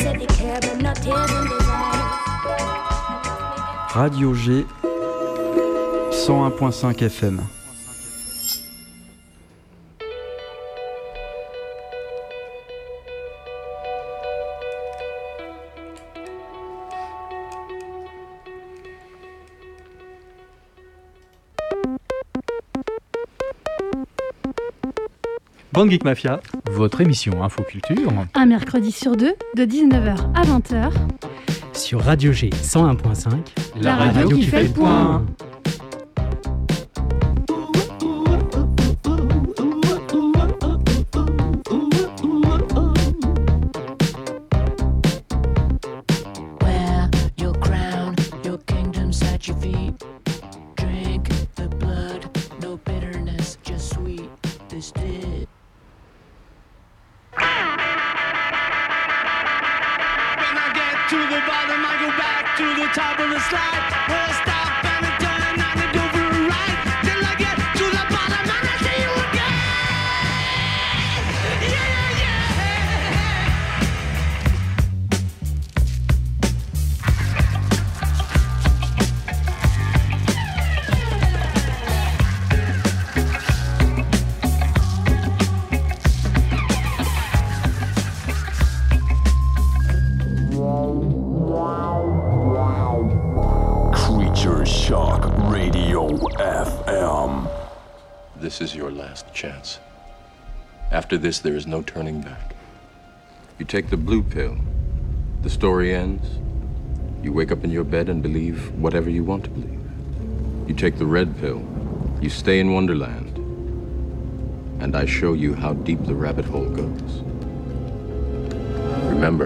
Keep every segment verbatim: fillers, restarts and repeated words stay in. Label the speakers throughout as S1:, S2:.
S1: said they care, but not tears and desires.
S2: Radio G, cent un point cinq F M.
S3: Bande Geek Mafia,
S4: votre émission Infoculture.
S5: Un mercredi sur deux, de dix-neuf heures à vingt heures.
S6: Sur Radio G cent un point cinq,
S5: la, la radio, radio qui, qui fait le point.
S7: This is your last chance. After this, there is no turning back. You take the blue pill, the story ends. You wake up in your bed and believe whatever you want to believe. You take the red pill, you stay in Wonderland, and I show you how deep the rabbit hole goes. Remember,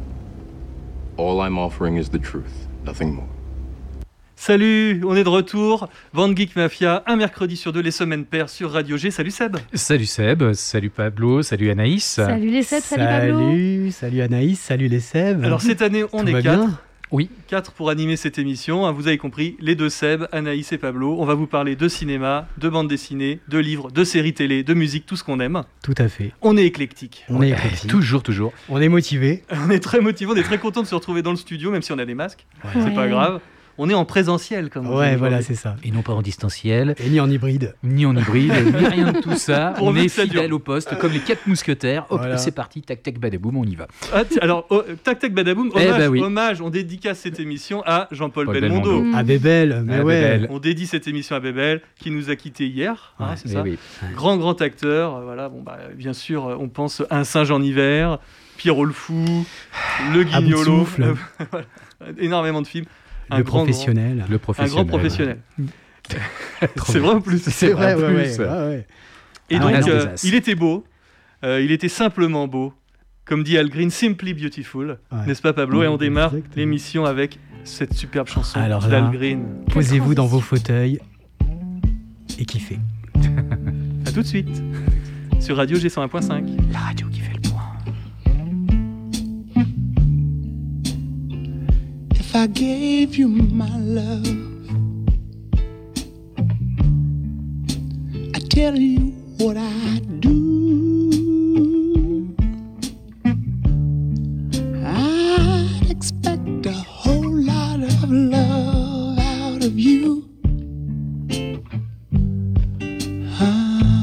S7: all I'm offering is the truth, nothing more.
S3: Salut, on est de retour, Bande Geek Mafia, un mercredi sur deux, les semaines paires sur Radio G. Salut Seb.
S4: Salut Seb, salut Pablo, salut Anaïs.
S5: Salut les Seb, salut, salut Pablo.
S6: Salut, salut Anaïs, salut les Seb.
S3: Alors cette année, on
S6: Tout
S3: est
S6: va
S3: quatre.
S6: Bien
S3: Oui, quatre pour animer cette émission. Vous avez compris, les deux Seb, Anaïs et Pablo. On va vous parler de cinéma, de bande dessinée, de livres, de séries télé, de musique, tout ce qu'on aime.
S6: Tout à fait.
S3: On est éclectique.
S6: On est éclectique.
S4: Toujours, toujours.
S6: On est motivé.
S3: On est très motivé, on est très content de se retrouver dans le studio, même si on a des masques.
S6: Ouais.
S3: C'est
S5: Ouais.
S3: pas grave. On est en présentiel, comme on
S6: Ouais,
S3: dit
S6: voilà,
S3: aujourd'hui.
S6: c'est ça.
S4: Et non pas en distanciel,
S6: Et ni en hybride.
S4: ni en hybride, ni rien de tout ça.
S3: Pour
S4: on
S3: nous,
S4: est
S3: ça
S4: fidèle
S3: dure.
S4: au poste, comme les quatre mousquetaires. Hop,
S6: Voilà.
S4: c'est parti, tac tac badaboum, on y va.
S3: Ah, t- alors, oh, tac tac badaboum,
S4: Eh
S3: hommage,
S4: bah oui.
S3: hommage, on dédicace cette émission à Jean-Paul
S4: Paul
S3: Belmondo.
S4: Belmondo.
S5: Mm.
S6: À Bébel, mais
S4: À
S6: ouais.
S4: Bébel.
S3: On dédie cette émission à Bébel, qui nous a quittés hier, hein,
S6: Ouais,
S3: c'est
S4: Eh
S3: ça
S4: oui.
S3: Grand, grand acteur, euh, voilà, bon, bah, bien sûr, euh, on pense à Un singe en hiver, Pierrot le fou, Le
S6: À bout de
S3: Guignolo,
S6: souffle.
S3: euh, voilà, énormément de films. Un
S6: Le
S3: grand,
S6: professionnel.
S4: Le
S3: Un
S4: professionnel.
S3: grand professionnel. C'est vrai en plus.
S6: C'est vrai,
S4: en
S6: ouais,
S4: plus.
S6: ouais, ouais, ouais.
S3: Et
S6: Ah,
S3: donc,
S6: ouais, non,
S3: euh,
S4: des as.
S3: il était beau, euh, il était simplement beau, comme dit Al Green, simply beautiful,
S6: Ouais.
S3: n'est-ce pas Pablo? Et on démarre
S6: Exactement.
S3: l'émission avec cette superbe chanson
S6: Alors
S3: d'Al
S6: là-
S3: Green.
S6: Posez-vous dans vos
S5: transition.
S6: fauteuils et kiffez.
S3: A tout de suite, sur Radio G cent un point cinq.
S4: La radio qui fait le point.
S8: If I gave you my love, I tell you what I do. I'd expect a whole lot of love out of you. Ah.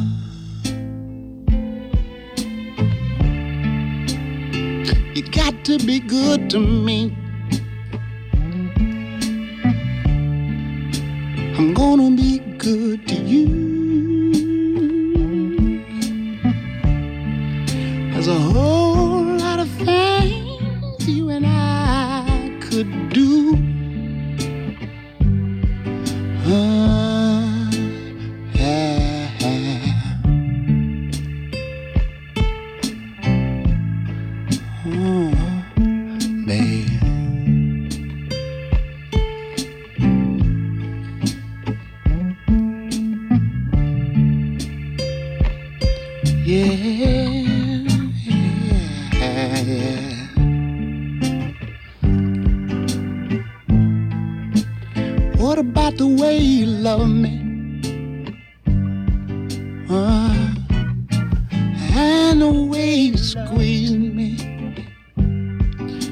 S8: You got to be good to me. I'm gonna be good to you. There's a whole lot of things you and I could do. Ah, ah, ah. Oh, babe. Yeah, yeah, yeah. What about the way you love me? Uh, and the way you squeeze me.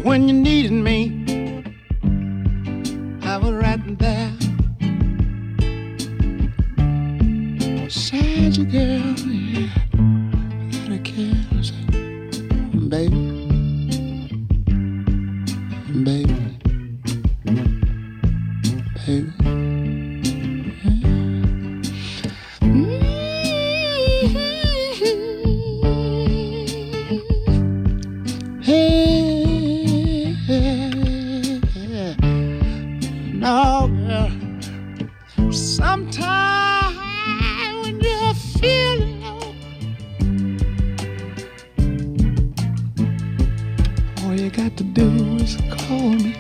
S8: when you needed me, I was right there beside you, girl. Yeah, not a care, so, baby, baby, baby. No, girl. Sometimes when you're feeling low, all you got to do is call me.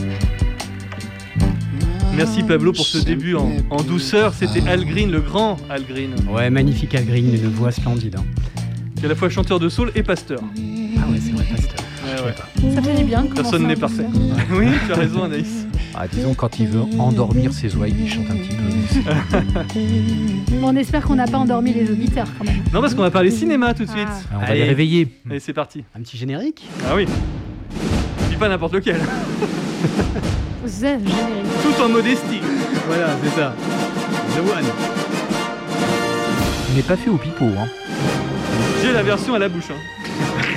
S3: Merci Pablo pour ce début en, en douceur. C'était Al Green, le grand Al Green.
S6: Ouais, magnifique Al Green, une voix splendide. Hein.
S3: Qui est à la fois chanteur de soul et pasteur.
S6: Ah ouais, c'est vrai, pasteur.
S3: Ouais, ouais.
S5: Ça fait du bien.
S3: Personne n'est parfait. Oui, tu as raison Anaïs.
S4: Ah, disons, quand il veut endormir ses oreilles, il chante un petit peu.
S5: On espère qu'on n'a pas endormi les auditeurs quand même.
S3: Non, parce qu'on va parler cinéma tout de suite.
S5: Ah.
S4: Ah, on va
S6: Allez.
S4: les réveiller.
S3: Allez, c'est parti.
S6: Un petit générique.
S3: Ah oui. Puis pas n'importe lequel.
S5: The générique.
S3: Tout en modestie.
S6: Voilà, c'est ça. The One.
S4: Il n'est pas fait au pipeau, hein.
S3: J'ai la version à la bouche. Hein.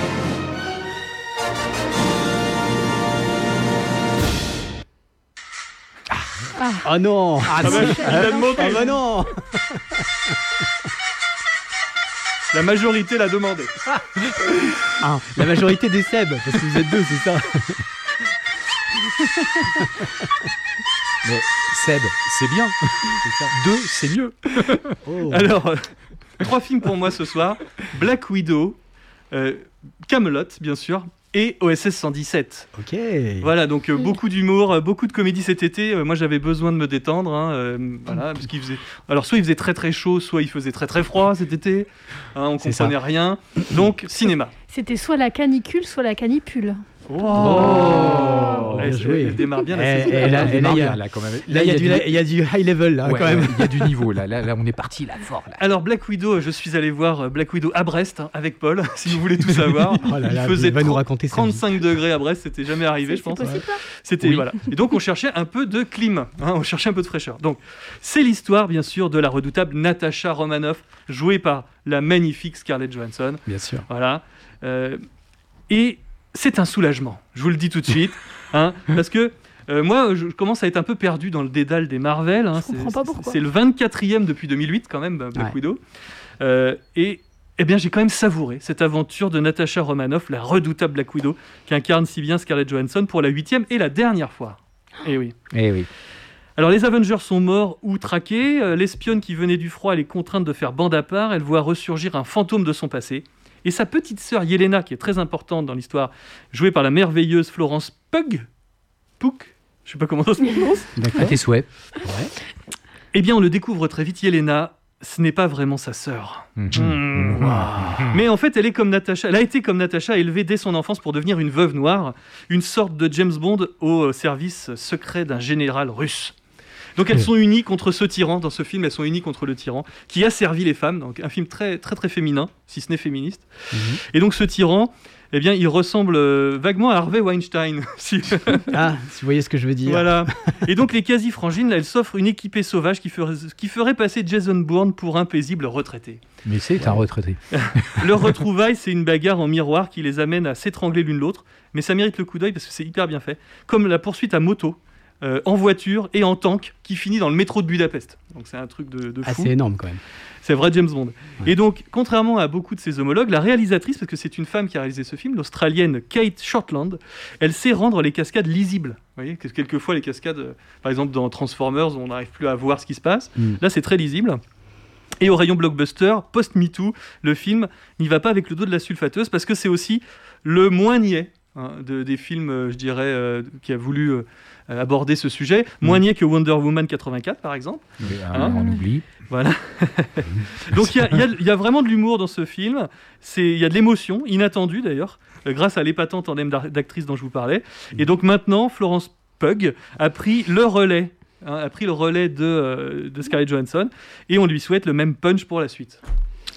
S6: Oh non.
S3: Ah bah, il l'a demandé.
S6: Ah bah non.
S3: La majorité l'a demandé.
S6: Ah, la majorité des Seb, parce que vous êtes deux, c'est ça.
S4: Mais Seb, c'est bien.
S6: C'est ça.
S4: Deux, c'est mieux.
S6: Oh.
S3: Alors, euh, trois films pour moi ce soir. Black Widow, euh, Camelot, bien sûr, et O S S cent dix-sept.
S6: Ok.
S3: Voilà, donc euh, beaucoup d'humour, euh, beaucoup de comédie cet été. Euh, moi, j'avais besoin de me détendre. Hein, euh, voilà, parce qu'il faisait... Alors, soit il faisait très très chaud, soit il faisait très très froid cet été. Hein, on
S6: C'est
S3: comprenait
S6: ça.
S3: rien. Donc, cinéma.
S5: C'était soit la canicule, soit la canipule.
S6: Oh,
S3: elle,
S6: bien joué.
S3: elle démarre bien la
S6: Eh,
S3: saison.
S6: eh, là,
S4: On
S6: et là,
S4: démarre
S6: il y a-
S4: bien, là, quand même.
S6: Là, il y, a du- il y a du high level, là,
S4: Ouais,
S6: quand même.
S4: ouais, il y a du niveau, là. Là, là, on est parti, là, fort, là.
S3: Alors, Black Widow, je suis allé voir euh, Black Widow à Brest hein, avec Paul, si vous voulez tout savoir.
S6: Oh là là,
S3: il faisait
S6: il va nous
S3: trente
S6: raconter sa vie.
S3: trente-cinq degrés à Brest, c'était jamais arrivé, je
S5: C'est
S3: pense.
S5: possible, ça
S3: C'était
S4: Oui.
S3: voilà. Et donc on cherchait un peu de clim, hein, on cherchait un peu de fraîcheur. Donc c'est l'histoire bien sûr de la redoutable Natasha Romanoff, jouée par la magnifique Scarlett Johansson.
S6: Bien sûr.
S3: Voilà. Euh, et c'est un soulagement. Je vous le dis tout de suite, hein, parce que euh, moi je commence à être un peu perdu dans le dédale des Marvel. Hein,
S5: Je comprends
S3: c'est,
S5: pas
S3: c'est-
S5: pourquoi.
S3: C'est le vingt-quatrième depuis deux mille huit quand même, Black
S6: Ouais.
S3: Widow. Euh, et eh bien, j'ai quand même savouré cette aventure de Natasha Romanoff, la redoutable Black Widow, qui incarne si bien Scarlett Johansson pour la huitième et la dernière fois. Eh oui.
S4: Eh oui.
S3: Alors, les Avengers sont morts ou traqués. Euh, L'espionne qui venait du froid, elle est contrainte de faire bande à part. Elle voit ressurgir un fantôme de son passé. Et sa petite sœur Yelena, qui est très importante dans l'histoire, jouée par la merveilleuse Florence Pugh. Pugh Je sais pas comment ça se prononce.
S4: À
S6: D'accord.
S4: tes souhaits.
S6: Ouais.
S3: Eh bien, on le découvre très vite. Yelena, ce n'est pas vraiment sa sœur.
S4: Mhm.
S3: Mmh. Mais en fait, elle est comme Natasha. Elle a été comme Natasha, élevée dès son enfance pour devenir une veuve noire, une sorte de James Bond au service secret d'un général russe. Donc elles sont unies contre ce tyran. Dans ce film, elles sont unies contre le tyran qui a servi les femmes. Donc un film très très très féminin, si ce n'est féministe.
S6: Mhm.
S3: Et donc ce tyran, eh bien, il ressemble euh, vaguement à Harvey Weinstein. Si-
S6: Ah, si vous voyez ce que je veux dire.
S3: voilà. Et donc les quasi-frangines, là, elles s'offrent une équipée sauvage qui ferait, qui ferait passer Jason Bourne pour un paisible retraité.
S4: Mais c'est un retraité.
S3: Leur retrouvaille, c'est une bagarre en miroir qui les amène à s'étrangler l'une l'autre, mais ça mérite le coup d'œil parce que c'est hyper bien fait. Comme la poursuite à moto, euh, en voiture et en tank, qui finit dans le métro de Budapest. Donc c'est un truc de, de
S6: Ah,
S3: fou.
S6: c'est énorme quand même.
S3: C'est vrai James Bond.
S6: Ouais.
S3: Et donc, contrairement à beaucoup de ses homologues, la réalisatrice, parce que c'est une femme qui a réalisé ce film, l'Australienne Kate Shortland, elle sait rendre les cascades lisibles. Vous voyez, que quelquefois les cascades, euh, par exemple dans Transformers, on n'arrive plus à voir ce qui se passe.
S6: Mm.
S3: Là, c'est très lisible. Et au rayon blockbuster, post-MeToo, le film n'y va pas avec le dos de la sulfateuse parce que c'est aussi le moins niais hein, de, des films, euh, je dirais, euh, qui a voulu euh, aborder ce sujet. Moins niais que Wonder Woman quatre-vingt-quatre, par exemple.
S4: Mais, euh,
S3: Hein
S4: on oublie.
S3: Voilà. Donc il y a, il y a- il y a vraiment de l'humour dans ce film. C'est- Il y a de l'émotion, inattendue d'ailleurs, euh, grâce à l'épatant tandem d'ar- d'actrices dont je vous parlais. Et donc maintenant, Florence Pugh a pris le relais, hein, a pris le relais de, euh, de Scarlett Johansson, et on lui souhaite le même punch pour la suite.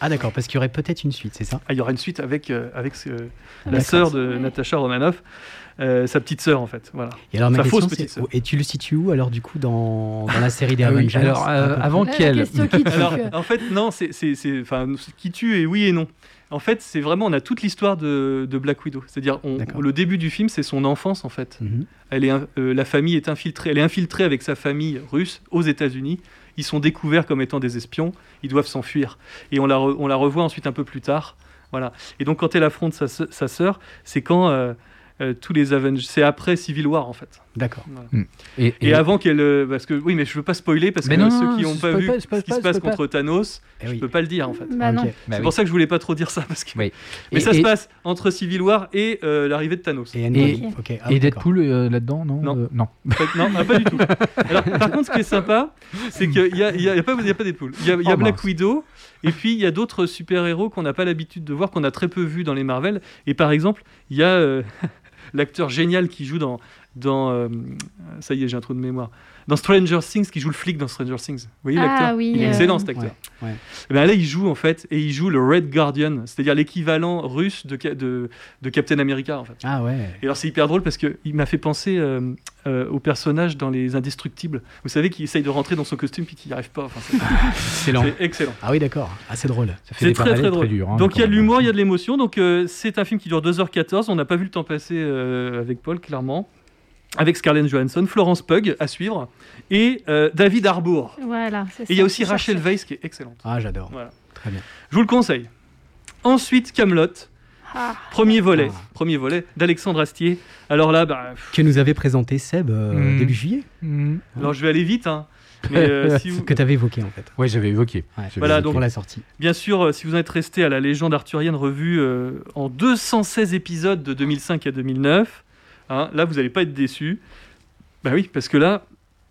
S6: Ah d'accord, parce qu'il y aurait peut-être une suite, c'est ça?
S3: Ah, il y aura une suite avec, euh, avec ce- la
S6: D'accord.
S3: sœur de
S5: Ouais.
S3: Natasha Romanoff, euh, sa petite sœur en fait. Voilà.
S6: Et alors ma
S3: Sa
S6: question,
S3: fausse
S6: c'est-
S3: petite sœur.
S6: et tu le situes où alors du coup dans, dans la série des
S4: Ah oui,
S6: Avengers?
S4: alors, euh,
S6: À peu près.
S4: avant
S5: La
S4: qu'elle.
S5: question qui tue.
S3: Alors,
S5: que-
S3: en fait, non, c'est, c'est, c'est, enfin, ce qui tue et oui et non. En fait, c'est vraiment, on a toute l'histoire de, de Black Widow. C'est-à-dire, on-
S6: D'accord.
S3: le début du film, c'est son enfance en fait.
S6: Mhm.
S3: Elle est, in- euh, la famille est infiltrée, elle est infiltrée avec sa famille russe aux États-Unis. Ils sont découverts comme étant des espions. Ils doivent s'enfuir. Et on la, re- on la revoit ensuite un peu plus tard. Voilà. Et donc, quand elle affronte sa, sœ- sa sœur, c'est quand euh, euh, tous les Avengers, c'est après Civil War en fait.
S6: D'accord.
S3: Voilà.
S4: Et,
S3: Et, avant qu'elle, euh, parce que oui, mais je veux pas spoiler parce
S4: Mais
S3: que
S4: non,
S3: ceux
S4: non,
S3: qui n'ont pas
S4: spoil
S3: vu
S4: pas,
S3: ce
S4: spoil
S3: qui
S4: pas,
S3: se passe
S4: spoil pas.
S3: contre Thanos,
S6: Eh
S3: je
S6: oui.
S3: peux pas le dire en fait.
S5: Bah non.
S6: Ok.
S4: Bah
S3: c'est
S4: oui.
S3: pour ça que je voulais pas trop dire ça parce que.
S4: Oui.
S3: Mais
S4: Et-
S3: ça se
S4: et-
S3: passe entre Civil War et euh, l'arrivée de Thanos.
S6: Et Endgame.
S5: Et-
S6: Ok. Ah oui,
S4: Et
S6: d'accord.
S4: Deadpool euh, là-dedans, non
S3: Non.
S4: Euh, non.
S3: En fait, non, ah, pas du tout. Alors, par contre, ce qui est sympa, c'est qu'il y a, il y a, il y a pas, il y a pas Deadpool. Il y a, il y a
S4: Oh,
S3: Black
S4: mince.
S3: Widow, et puis il y a d'autres super-héros qu'on n'a pas l'habitude de voir, qu'on a très peu vu dans les Marvel. Et par exemple, il y a euh, l'acteur génial qui joue dans, dans euh, ça y est, j'ai un trou de mémoire. Dans Stranger Things, qui joue le flic dans Stranger Things. Vous voyez
S5: Ah
S3: l'acteur
S5: oui,
S3: Il est
S5: euh,
S3: excellent cet acteur.
S6: Ouais, ouais.
S3: Et ben là, il joue en fait, et il joue le Red Guardian, c'est-à-dire l'équivalent russe de, Ca- de, de Captain America en fait.
S6: Ah ouais.
S3: Et alors c'est hyper drôle parce qu'il m'a fait penser euh, euh, au personnage dans Les Indestructibles. Vous savez, qui essaye de rentrer dans son costume puis qui n'y arrive pas. Enfin, c'est,
S6: Excellent.
S3: c'est excellent.
S6: Ah oui d'accord. Ah c'est drôle.
S4: Ça fait
S3: C'est
S4: des
S3: très
S4: parallèles
S3: très drôle.
S4: durs, hein,
S3: Donc il y a
S4: quand
S3: de
S4: même.
S3: l'humour, il y a de l'émotion. Donc euh, c'est un film qui dure deux heures quatorze. On n'a pas vu le temps passer euh, avec Paul, clairement. Avec Scarlett Johansson, Florence Pugh à suivre et euh, David Harbour.
S5: Voilà, c'est ça.
S3: Et il y a aussi
S5: Je
S3: Rachel
S5: cherchais.
S3: Weisz qui est excellente.
S6: Ah j'adore.
S3: Voilà.
S6: Très bien.
S3: Je vous le conseille. Ensuite, Kaamelott,
S5: Ah,
S3: premier volet,
S6: Ah.
S3: premier volet d'Alexandre Astier. Alors là, bah, pff,
S6: Que nous avait présenté Seb euh,
S4: Mm.
S6: début juillet.
S4: Hmm.
S3: alors je vais aller vite, hein. Mais euh, si vous,
S6: Que tu avais évoqué en fait.
S4: Ouais, j'avais évoqué.
S6: Ouais.
S4: J'avais
S3: Voilà,
S4: évoqué.
S3: donc-
S6: Pour la sortie.
S3: bien sûr, euh, si vous en êtes resté à la légende arthurienne revue euh, en deux cent seize épisodes de deux mille cinq à deux mille neuf, hein, là vous n'allez pas être déçus. Bah oui, parce que là,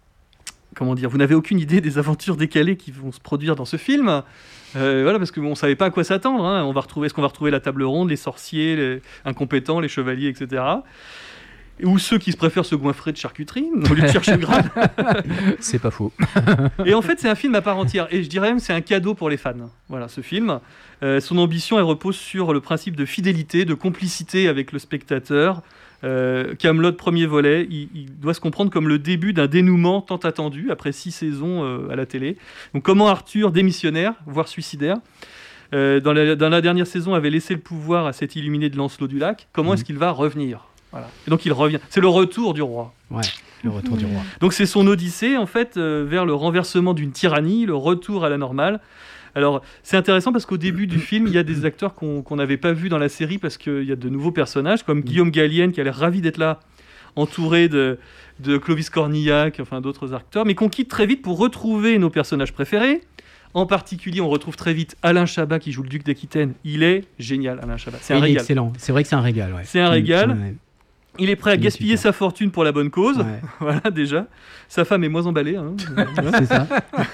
S3: comment dire, vous n'avez aucune idée des aventures décalées qui vont se produire dans ce film. Euh, voilà, parce qu'on ne savait pas à quoi s'attendre. Hein. On va retrouver, est-ce qu'on va retrouver la table ronde, les sorciers, les incompétents, les chevaliers, et cetera. Ou ceux qui se préfèrent se goinfrer de charcuterie au lieu de chercher le Graal.
S4: C'est pas faux.
S3: Et en fait, c'est un film à part entière. Et je dirais même c'est un cadeau pour les fans. Voilà, ce film. Euh, son ambition, elle repose sur le principe de fidélité, de complicité avec le spectateur. Euh, Kaamelott, premier volet, il, il doit se comprendre comme le début d'un dénouement tant attendu après six saisons euh, à la télé. Donc, comment Arthur, démissionnaire, voire suicidaire, euh, dans, la, dans la dernière saison, avait laissé le pouvoir à cet illuminé de Lancelot du Lac, comment est-ce qu'il va revenir? Voilà. Et donc, il revient. C'est le retour du roi.
S6: Ouais. Le retour du roi.
S3: Donc c'est son odyssée en fait euh, vers le renversement d'une tyrannie, le retour à la normale. Alors c'est intéressant parce qu'au début du film, il y a des acteurs qu'on qu'on n'avait pas vus dans la série parce qu'il y a de nouveaux personnages comme Guillaume Gallienne qui a l'air ravi d'être là, entouré de, de Clovis Cornillac, enfin d'autres acteurs, mais qu'on quitte très vite pour retrouver nos personnages préférés. En particulier, on retrouve très vite Alain Chabat qui joue le duc d'Aquitaine. Il est génial, Alain Chabat. C'est un
S6: Il est
S3: régal.
S6: excellent. C'est vrai que c'est un régal. Ouais.
S3: C'est un
S6: Qui-
S3: régal.
S6: qui- ouais.
S3: Il est prêt à
S6: Il est
S3: gaspiller
S6: super.
S3: sa fortune pour la bonne cause.
S6: Ouais.
S3: Voilà déjà. Sa femme est moins emballée. Hein. Voilà.
S6: C'est ça.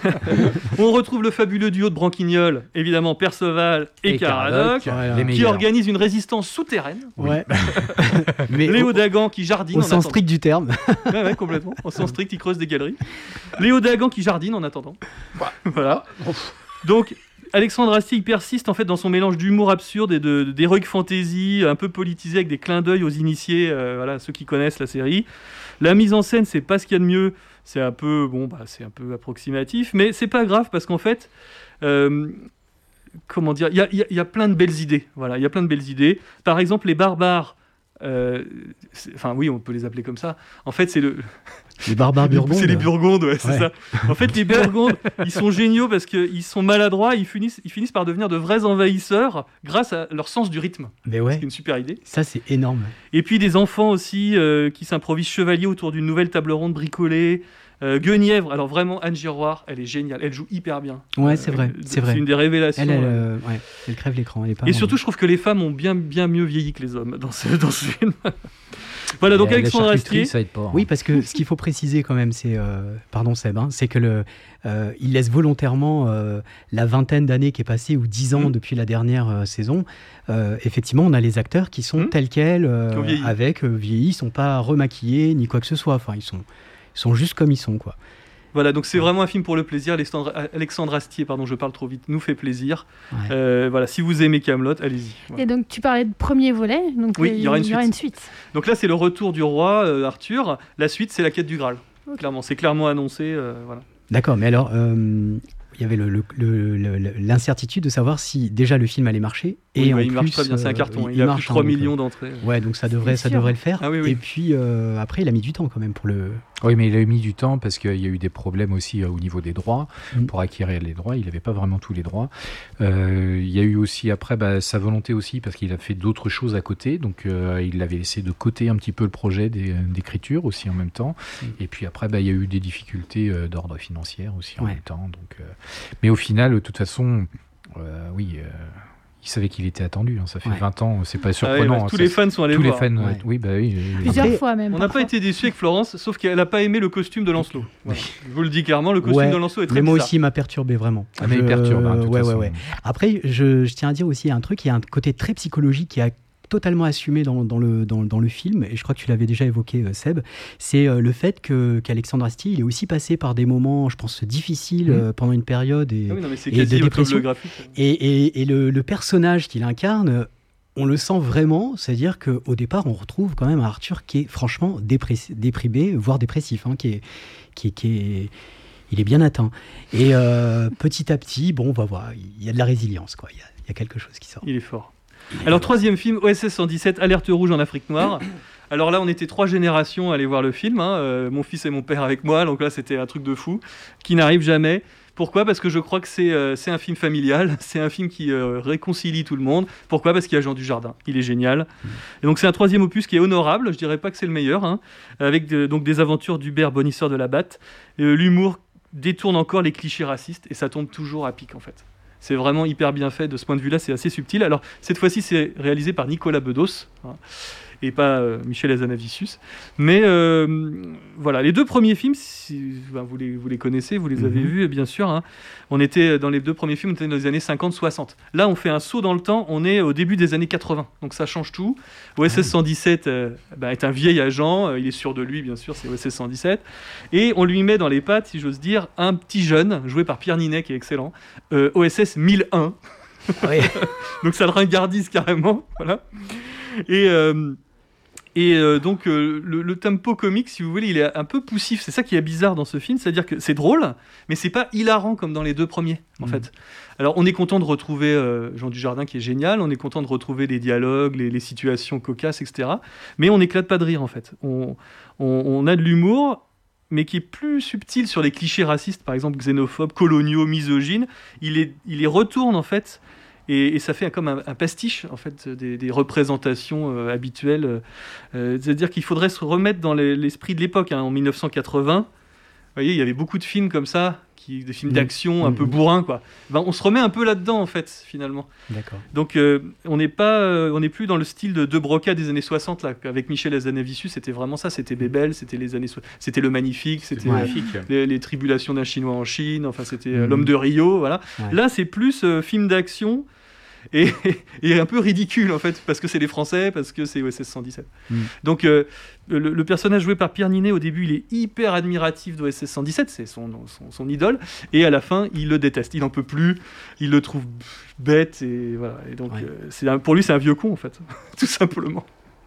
S3: On retrouve le fabuleux duo de Branquignol, évidemment Perceval et,
S4: Et
S3: Caradoc,
S4: Caradoc,
S6: Voilà.
S4: les
S3: qui
S4: meilleurs.
S3: organisent une résistance souterraine.
S6: Ouais. Mais
S3: Léo
S6: au,
S3: Dagan qui jardine
S6: au
S3: en
S6: sens
S3: attendant.
S6: strict du terme.
S3: Ouais, ouais, complètement. Au sens strict, il creuse des galeries. Léo Dagan qui jardine en attendant. Voilà. Donc, Alexandre Astier, il persiste en fait dans son mélange d'humour absurde et de, d'heroic fantasy, un peu politisé avec des clins d'œil aux initiés, euh, voilà, ceux qui connaissent la série. La mise en scène, c'est pas ce qu'il y a de mieux. C'est un peu, bon, bah, c'est un peu approximatif, mais c'est pas grave parce qu'en fait, euh, comment dire, il y a, il y a- il y a plein de belles idées. Voilà, il y a plein de belles idées. Par exemple, les barbares. euh, c'est- Enfin, oui, on peut les appeler comme ça. En fait, c'est le,
S6: Les barbares burgondes.
S3: c'est les Burgondes, ouais, c'est
S6: Ouais.
S3: ça. En fait, les Burgondes, ils sont géniaux parce qu'ils sont maladroits, ils finissent, ils finissent par devenir de vrais envahisseurs grâce à leur sens du rythme.
S6: Mais
S3: C'est
S6: ouais.
S3: une super idée.
S6: Ça c'est énorme.
S3: Et puis des enfants aussi euh, qui s'improvisent chevaliers autour d'une nouvelle table ronde bricolée. Euh, Guenièvre, alors vraiment, Anne Giroir, elle est géniale, elle joue hyper bien.
S6: Ouais, c'est vrai,
S3: Euh,
S6: c'est vrai.
S3: C'est une des révélations.
S6: Elle, elle,
S3: euh.
S6: euh, ouais, elle crève l'écran. Elle est pas
S3: Et
S6: vraiment-
S3: surtout, je trouve que les femmes ont bien, bien mieux vieilli que les hommes dans ce, dans ce film. Voilà, donc
S4: Et, euh,
S3: Alexandre
S4: la charcuterie,
S3: Astier.
S4: ça aide pas. hein.
S6: Oui, parce que ce qu'il faut préciser quand même, c'est, euh, pardon Seb, hein, c'est que le, euh, il laisse volontairement euh, la vingtaine d'années qui est passée ou dix ans
S3: Mhm.
S6: depuis la dernière euh, saison. Euh, effectivement, on a les acteurs qui sont
S3: Mhm.
S6: tels quels, euh,
S3: Qui ont vieilli.
S6: avec euh, vieillis, ils sont pas remaquillés ni quoi que ce soit. Enfin, ils sont, ils sont juste comme ils sont, quoi.
S3: Voilà, donc c'est vraiment un film pour le plaisir. Alexandre, Alexandre Astier, pardon, je parle trop vite, nous fait plaisir.
S6: Ouais.
S3: Euh, voilà, si vous aimez Kaamelott, allez-y. Voilà.
S5: Et donc, tu parlais de premier volet. Donc,
S3: Oui,
S5: euh,
S3: il y aura une
S5: il y aura
S3: suite.
S5: une suite.
S3: Donc là, c'est le retour du roi euh, Arthur. La suite, c'est la quête du Graal.
S5: Ok.
S3: Clairement, c'est clairement annoncé. euh, voilà.
S6: D'accord, mais alors, euh, il y avait le- le- le- le- le- l'incertitude de savoir si déjà le film allait marcher. Et
S3: Oui,
S6: en
S3: bah, il
S6: plus,
S3: marche très bien, c'est un
S6: euh,
S3: carton. Il,
S6: il
S3: a
S6: marche,
S3: plus de trois
S6: hein, donc,
S3: millions
S6: euh,
S3: d'entrées.
S6: Ouais, donc ça devrait,
S5: C'est
S6: ça
S5: sûr.
S6: devrait le faire.
S3: Ah oui, oui.
S6: Et puis euh, après, il a mis du temps quand même pour le.
S4: Oui, mais il a mis du temps parce qu'il y a eu des problèmes aussi euh, au niveau des droits.
S6: Mm.
S4: Pour acquérir les droits, il n'avait pas vraiment tous les droits. Euh, il y a eu aussi après bah, sa volonté aussi parce qu'il a fait d'autres choses à côté. Donc euh, il avait laissé de côté un petit peu le projet des- d'écriture aussi en même temps.
S6: Mm.
S4: Et puis après, bah, il y a eu des difficultés euh, d'ordre financier aussi en
S6: Ouais.
S4: même temps. Donc, euh, Mais au final, de toute façon, euh, oui, euh, il savait qu'il était attendu. hein. Ça fait
S6: Ouais.
S4: vingt ans, c'est pas
S3: Ah ouais,
S4: surprenant.
S3: bah,
S4: hein.
S3: tous
S4: Ça,
S3: les fans sont allés
S4: tous les
S3: voir.
S4: fans,
S6: Ouais.
S4: euh, oui, bah oui. euh,
S5: Plusieurs
S6: Après,
S5: fois même.
S3: On n'a pas
S5: parfois.
S3: été déçus avec Florence, sauf qu'elle n'a pas aimé le costume de Lancelot. Voilà. Je vous le dis clairement, le costume
S6: Ouais,
S3: de Lancelot est très
S6: mais moi
S3: bizarre.
S6: aussi, il m'a perturbé vraiment.
S4: Ah, mais il
S6: Je-
S4: perturbe, hein, de toute
S6: ouais, ouais,
S4: façon.
S6: ouais. Après, je, je tiens à dire aussi un truc, il y a un côté très psychologique qui a totalement assumé dans, dans le, dans, dans le film, et je crois que tu l'avais déjà évoqué, euh, Seb, c'est euh, le fait que, qu'Alexandre Astier, il est aussi passé par des moments, je pense, difficiles
S4: Mhm.
S6: euh, pendant une période, et,
S3: Ah oui, non, mais c'est
S6: et de
S3: quasi
S6: dépression.
S3: autobiographique.
S6: et, et, et le, le personnage qu'il incarne, on le sent vraiment, c'est-à-dire qu'au départ, on retrouve quand même un Arthur qui est franchement dépress- déprimé, voire dépressif, hein, qui est... Qui est, qui est il est bien atteint. Et euh, petit à petit, bon, on va voir, il y a de la résilience, quoi. Il y a, il y a quelque chose qui sort.
S3: Il est fort. Alors, troisième film, O S S cent dix-sept, Alerte rouge en Afrique noire. Alors là, on était trois générations à aller voir le film. hein. Euh, mon fils et mon père avec moi, donc là, c'était un truc de fou, qui n'arrive jamais. Pourquoi ? Parce que je crois que c'est, euh, c'est un film familial, c'est un film qui euh, réconcilie tout le monde. Pourquoi ? Parce qu'il y a Jean Dujardin, il est génial. Et donc c'est un troisième opus qui est honorable, je dirais pas que c'est le meilleur, hein, avec de- donc des aventures d'Hubert Bonisseur de la Batte. Euh, l'humour détourne encore les clichés racistes et ça tombe toujours à pic en fait. C'est vraiment hyper bien fait de ce point de vue-là, c'est assez subtil. Alors cette fois-ci c'est réalisé par Nicolas Bedos, hein, et pas euh, Michel Hazanavicius. Mais euh, voilà, les deux premiers films, si, ben, vous, les, vous les connaissez, vous les avez
S6: Mhm.
S3: vus bien sûr. hein. On était dans les deux premiers films, on était dans les années cinquante soixante. Là on fait un saut dans le temps, on est au début des années quatre-vingts, donc ça change tout. O S S cent dix-sept euh, ben, est un vieil agent, euh, il est sûr de lui bien sûr, c'est O S S cent dix-sept. Et on lui met dans les pattes, si j'ose dire, un petit jeune, joué par Pierre Ninet qui est excellent, euh, O S S mille un.
S6: Ouais.
S3: Donc ça le ringardise carrément, voilà. Et, euh, et euh, donc euh, le, le tempo comique, si vous voulez, il est un peu poussif. C'est ça qui est bizarre dans ce film, c'est-à-dire que c'est drôle, mais c'est pas hilarant comme dans les deux premiers, en
S6: Mhm.
S3: fait. Alors on est content de retrouver euh, Jean Dujardin qui est génial, on est content de retrouver les dialogues, les, les situations cocasses, et cetera. Mais on n'éclate pas de rire, en fait. On, on, on a de l'humour, mais qui est plus subtil sur les clichés racistes, par exemple xénophobes, coloniaux, misogynes. Il les, il les retourne, en fait. Et, et ça fait comme un, un pastiche en fait des, des représentations euh, habituelles. Euh, c'est-à-dire qu'il faudrait se remettre dans les- l'esprit de l'époque. hein. En mille neuf cent quatre-vingts, vous voyez, il y avait beaucoup de films comme ça, qui, des films
S6: Mmh.
S3: d'action un
S6: Mmh.
S3: peu bourrins, quoi. Ben, on se remet un peu là-dedans en fait, finalement.
S6: D'accord.
S3: Donc euh, on n'est pas, euh, on n'est plus dans le style de De Broca des années soixante là. Avec Michel Hazanavicius, c'était vraiment ça. C'était Bébel, c'était les années, so- c'était Le Magnifique, c'était
S6: Ouais.
S3: euh, les, les tribulations d'un Chinois en Chine. Enfin, c'était euh,
S6: Mmh.
S3: L'homme de Rio, voilà.
S6: Ouais.
S3: Là, c'est plus euh, film d'action. Et, et un peu ridicule en fait, parce que c'est les Français, parce que c'est O S S cent dix-sept.
S6: Mm.
S3: Donc euh, le, le personnage joué par Pierre Ninet, au début, il est hyper admiratif d'O S S cent dix-sept, c'est son, son, son idole, et à la fin, il le déteste, il n'en peut plus, il le trouve bête, et voilà. Et donc
S6: Ouais.
S3: euh, c'est un- pour lui, c'est un vieux con en fait, tout simplement.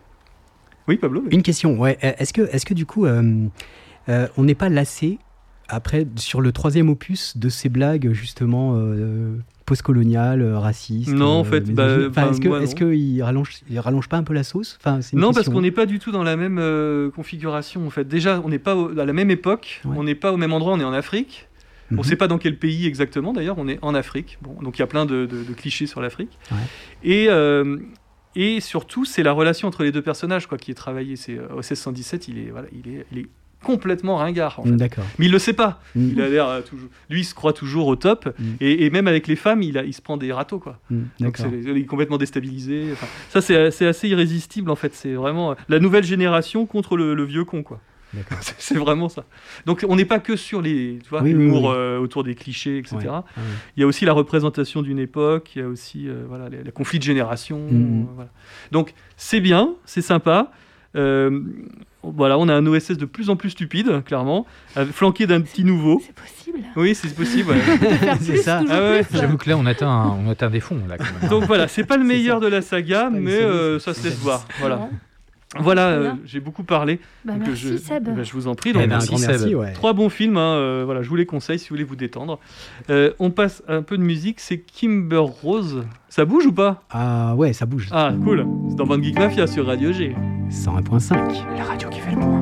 S3: Oui, Pablo. oui.
S6: Une question, ouais. Euh, Est-ce que, est-ce que du coup, euh, euh, on n'est pas lassé après sur le troisième opus de ces blagues justement euh, postcoloniales, euh, racistes
S3: Non, en
S6: euh,
S3: fait,
S6: misogynes
S3: bah,
S6: Enfin,
S3: enfin,
S6: est-ce que,
S3: moi,
S6: est-ce
S3: non.
S6: qu'il rallonge, il rallonge pas un peu la sauce enfin, c'est une
S3: Non, parce
S6: question.
S3: qu'on n'est pas du tout dans la même euh, configuration en fait. Déjà, on n'est pas au- à la même époque,
S6: Ouais.
S3: on n'est pas au même endroit, on est en Afrique. On ne
S6: Mhm.
S3: sait pas dans quel pays exactement, d'ailleurs, on est en Afrique. Bon, donc il y a plein de, de- de clichés sur l'Afrique.
S6: Ouais.
S3: Et, euh, et surtout, c'est la relation entre les deux personnages quoi, qui est travaillée. C'est, euh, O S S cent dix-sept, il est, voilà, il est, il est complètement ringard, en fait.
S6: Mm, D'accord.
S3: Mais il le sait pas.
S6: Mm.
S3: Il a l'air euh, toujours... Lui, il se croit toujours au top.
S6: Mm.
S3: Et, et même avec les femmes, il, a, il se prend des râteaux, quoi.
S6: Mm,
S3: Donc
S6: D'accord.
S3: c'est, il est complètement déstabilisé. Enfin, ça, c'est, c'est assez irrésistible, en fait. C'est vraiment euh, la nouvelle génération contre le, le vieux con, quoi.
S6: D'accord.
S3: C'est, c'est vraiment ça. Donc on n'est pas que sur les, tu vois,
S6: Oui, oui,
S3: l'humour
S6: oui.
S3: euh, autour des clichés, et cetera.
S6: Ouais. Ah ouais.
S3: Il y a aussi la représentation d'une époque, il y a aussi euh, voilà, les, les conflits de génération.
S6: Mhm.
S3: euh, voilà. Donc c'est bien, c'est sympa. Euh, voilà, on a un O S S de plus en plus stupide, clairement, euh, flanqué d'un petit nouveau.
S5: C'est possible.
S3: Oui, c'est possible. Ouais.
S5: Faire
S6: C'est
S5: plus,
S6: ça.
S5: toujours
S3: Ah ouais.
S5: plus.
S4: J'avoue que là, on atteint, un- on atteint des fonds. Là, quand même.
S3: Donc voilà, c'est pas le
S6: C'est
S3: meilleur
S6: ça.
S3: de la saga,
S6: pas une
S3: mais
S6: série,
S3: euh,
S6: c'est
S3: ça
S6: une
S3: se laisse
S6: série.
S3: voir. Voilà,
S5: Bon.
S3: voilà
S5: Très
S3: euh,
S5: bien.
S3: j'ai beaucoup parlé.
S5: Bah,
S3: donc,
S5: merci
S3: je,
S5: Seb.
S3: bah, je vous en prie.
S6: Eh
S3: Donc,
S6: ben, un
S4: merci,
S6: grand
S4: Seb.
S6: merci, ouais.
S3: trois bons films, hein, euh, voilà, je vous les conseille si vous voulez vous détendre. Euh, on passe à un peu de musique, c'est Kimber Rose. Ça bouge ou pas?
S6: Ah ouais, ça bouge.
S3: Ah, cool. C'est dans Band Geek Mafia sur Radio G.
S6: cent un virgule cinq.
S4: La radio qui fait le point.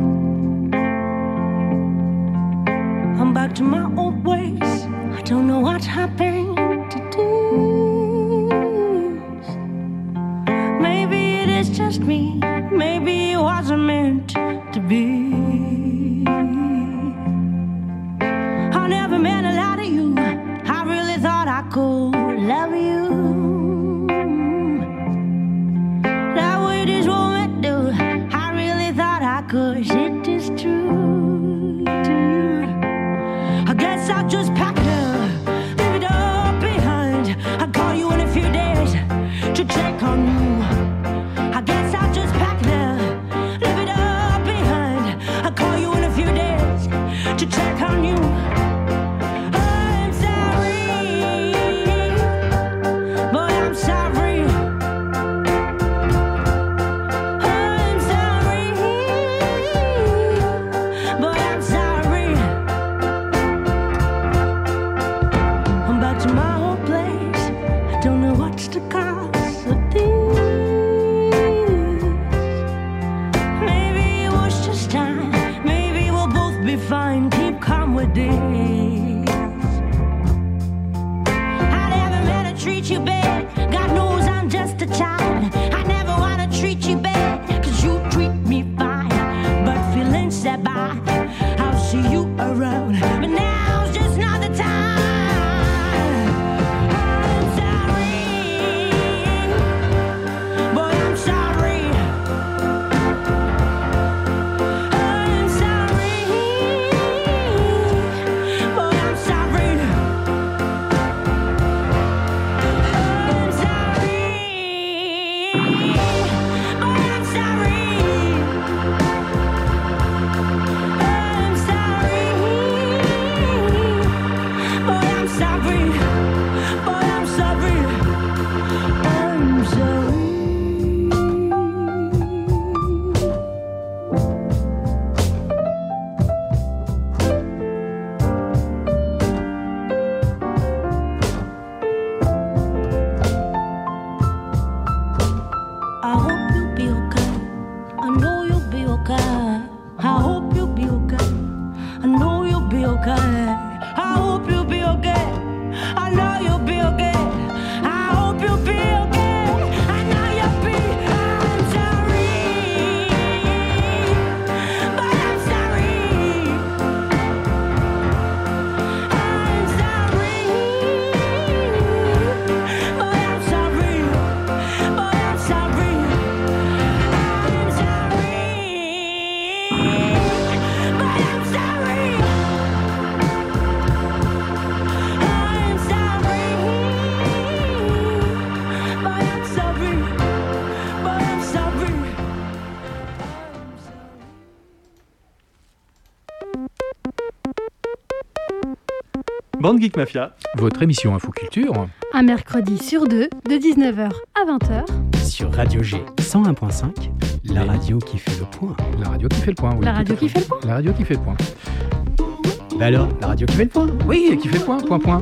S1: I'm back to my old ways. I don't know what happened to do. Maybe it is just me. Maybe it wasn't meant to be. I never meant a lot of you. I really thought I could love you. That way this woman do. I really thought I could. It is true. I guess I'll just pack it up, leave it all behind. I'll call you in a few days to check on you. I guess I'll just pack it up, leave it all behind. I'll call you in a few days to check on you. I'm sorry, boy, I'm sorry. I'm sorry, boy, I'm sorry. I'm back to my old place. I don't know what's the cause of this. Maybe it was just time. Maybe we'll both be fine. Keep calm with this. I never meant to treat you bad. God knows I'm just a child. I never wanna treat you bad, cause you treat me fine. But feelings set by, I'll see you around. But now's just not the time. I'm sorry, boy, I'm sorry. I'm sorry, boy, I'm sorry. I'm sorry, boy, I'm sorry. I'm sorry, boy, I'm sorry. Boy, I'm sorry. I'm sorry. I hope you'll be okay. I know you'll be okay. I hope you'll be okay. I know you'll be okay. I hope you'll be okay. I know you'll be okay. I hope you'll be okay. I know you'll be. I'm sorry, but I'm sorry. I'm sorry, but I'm sorry. But I'm sorry. I'm sorry, but I'm sorry. I'm sorry, but I'm sorry. But I'm sorry.
S3: Band Geek Mafia.
S4: Votre émission Infoculture.
S5: Un mercredi sur deux, de dix-neuf heures à vingt heures.
S6: Sur Radio G cent un virgule cinq, la
S4: Mais-
S6: radio qui fait le point.
S4: La radio qui fait le point. Oui,
S5: La
S4: tout
S5: radio
S4: à
S5: qui
S4: fait.
S5: fait le point.
S4: La radio qui fait le point.
S6: Bah alors, la radio qui fait le point.
S4: Oui, qui fait le point. Point, point.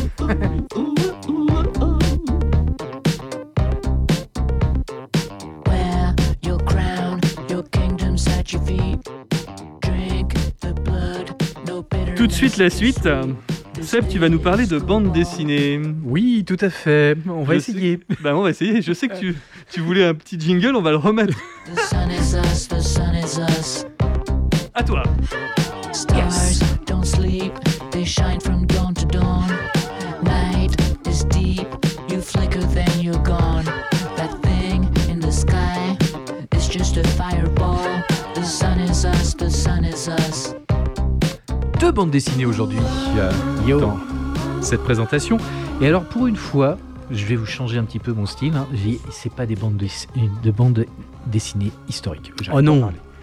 S9: Wear your crown, your kingdom's at your feet. Drink the blood, no bitterness.
S3: Tout de suite, la suite. Seb, tu vas nous parler de bande dessinée.
S4: Oui, tout à fait. On va
S3: Je
S4: essayer.
S3: Bah, on va essayer. Je sais que tu, tu voulais un petit jingle, on va le remettre.
S9: The sun is us, the sun is us.
S3: À toi.
S9: Stars don't sleep, they shine from dawn to dawn. Night is deep, you flicker, then you're gone. That thing in the sky is just a fireball. The sun is us, the sun is us.
S4: Deux bandes dessinées aujourd'hui euh,
S6: Yo.
S4: dans cette présentation. Et alors, pour une fois, je vais vous changer un petit peu mon style. Hein. J'ai- C'est pas des bandes, dess- de bandes dessinées historiques. J'arrête
S6: Oh
S4: d'en
S6: non.
S4: parler.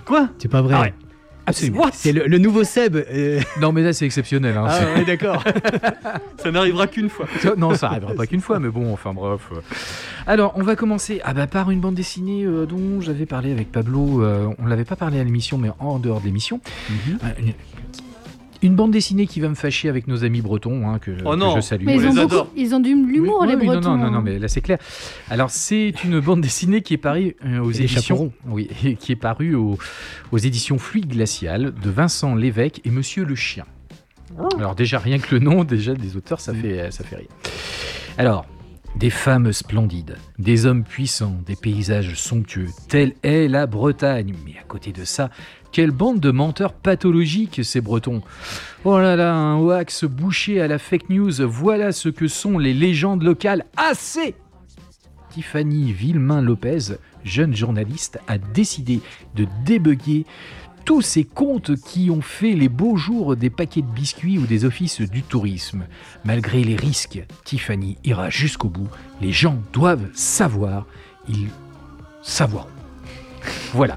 S3: Quoi ?
S6: C'est pas vrai.
S3: Ah ouais.
S4: Absolument.
S3: What ?
S6: C'est le, le nouveau Seb. euh.
S4: Non, mais là, c'est exceptionnel. Hein,
S6: Ah
S4: c'est-
S6: ouais, d'accord.
S3: Ça n'arrivera qu'une fois.
S4: Ça- Non, ça arrivera pas qu'une fois, mais bon, enfin bref. euh. Alors, on va commencer ah bah, par une bande dessinée euh, dont j'avais parlé avec Pablo. euh, on l'avait pas parlé à l'émission, mais en dehors de l'émission.
S6: Mhm.
S4: Euh, une, une bande dessinée qui va me fâcher avec nos amis bretons, hein, que,
S3: Oh
S4: que
S3: non.
S4: je salue.
S5: Mais
S3: On
S5: ils ont,
S3: les
S5: beaucoup,
S3: adore.
S5: ils ont de l'humour,
S4: Oui,
S5: les
S4: oui,
S5: Bretons.
S4: Non, non, non, non,
S5: hein.
S4: mais là c'est clair. Alors c'est une bande dessinée qui est parue euh, aux
S6: Et des
S4: éditions,
S6: chaperons.
S4: oui, qui est parue aux, aux éditions Fluide Glacial de Vincent Lévesque et Monsieur le Chien. Alors déjà rien que le nom, déjà des auteurs, ça fait ça fait rire. Alors. Des femmes splendides, des hommes puissants, des paysages somptueux, telle est la Bretagne. Mais à côté de ça, quelle bande de menteurs pathologiques ces Bretons. Oh là là, un wax bouché à la fake news, voilà ce que sont les légendes locales. Assez ! Tiffany Villemain-Lopez, jeune journaliste, a décidé de débugger tous ces contes qui ont fait les beaux jours des paquets de biscuits ou des offices du tourisme. Malgré les risques, Tiffany ira jusqu'au bout. Les gens doivent savoir. Ils savoir. Voilà.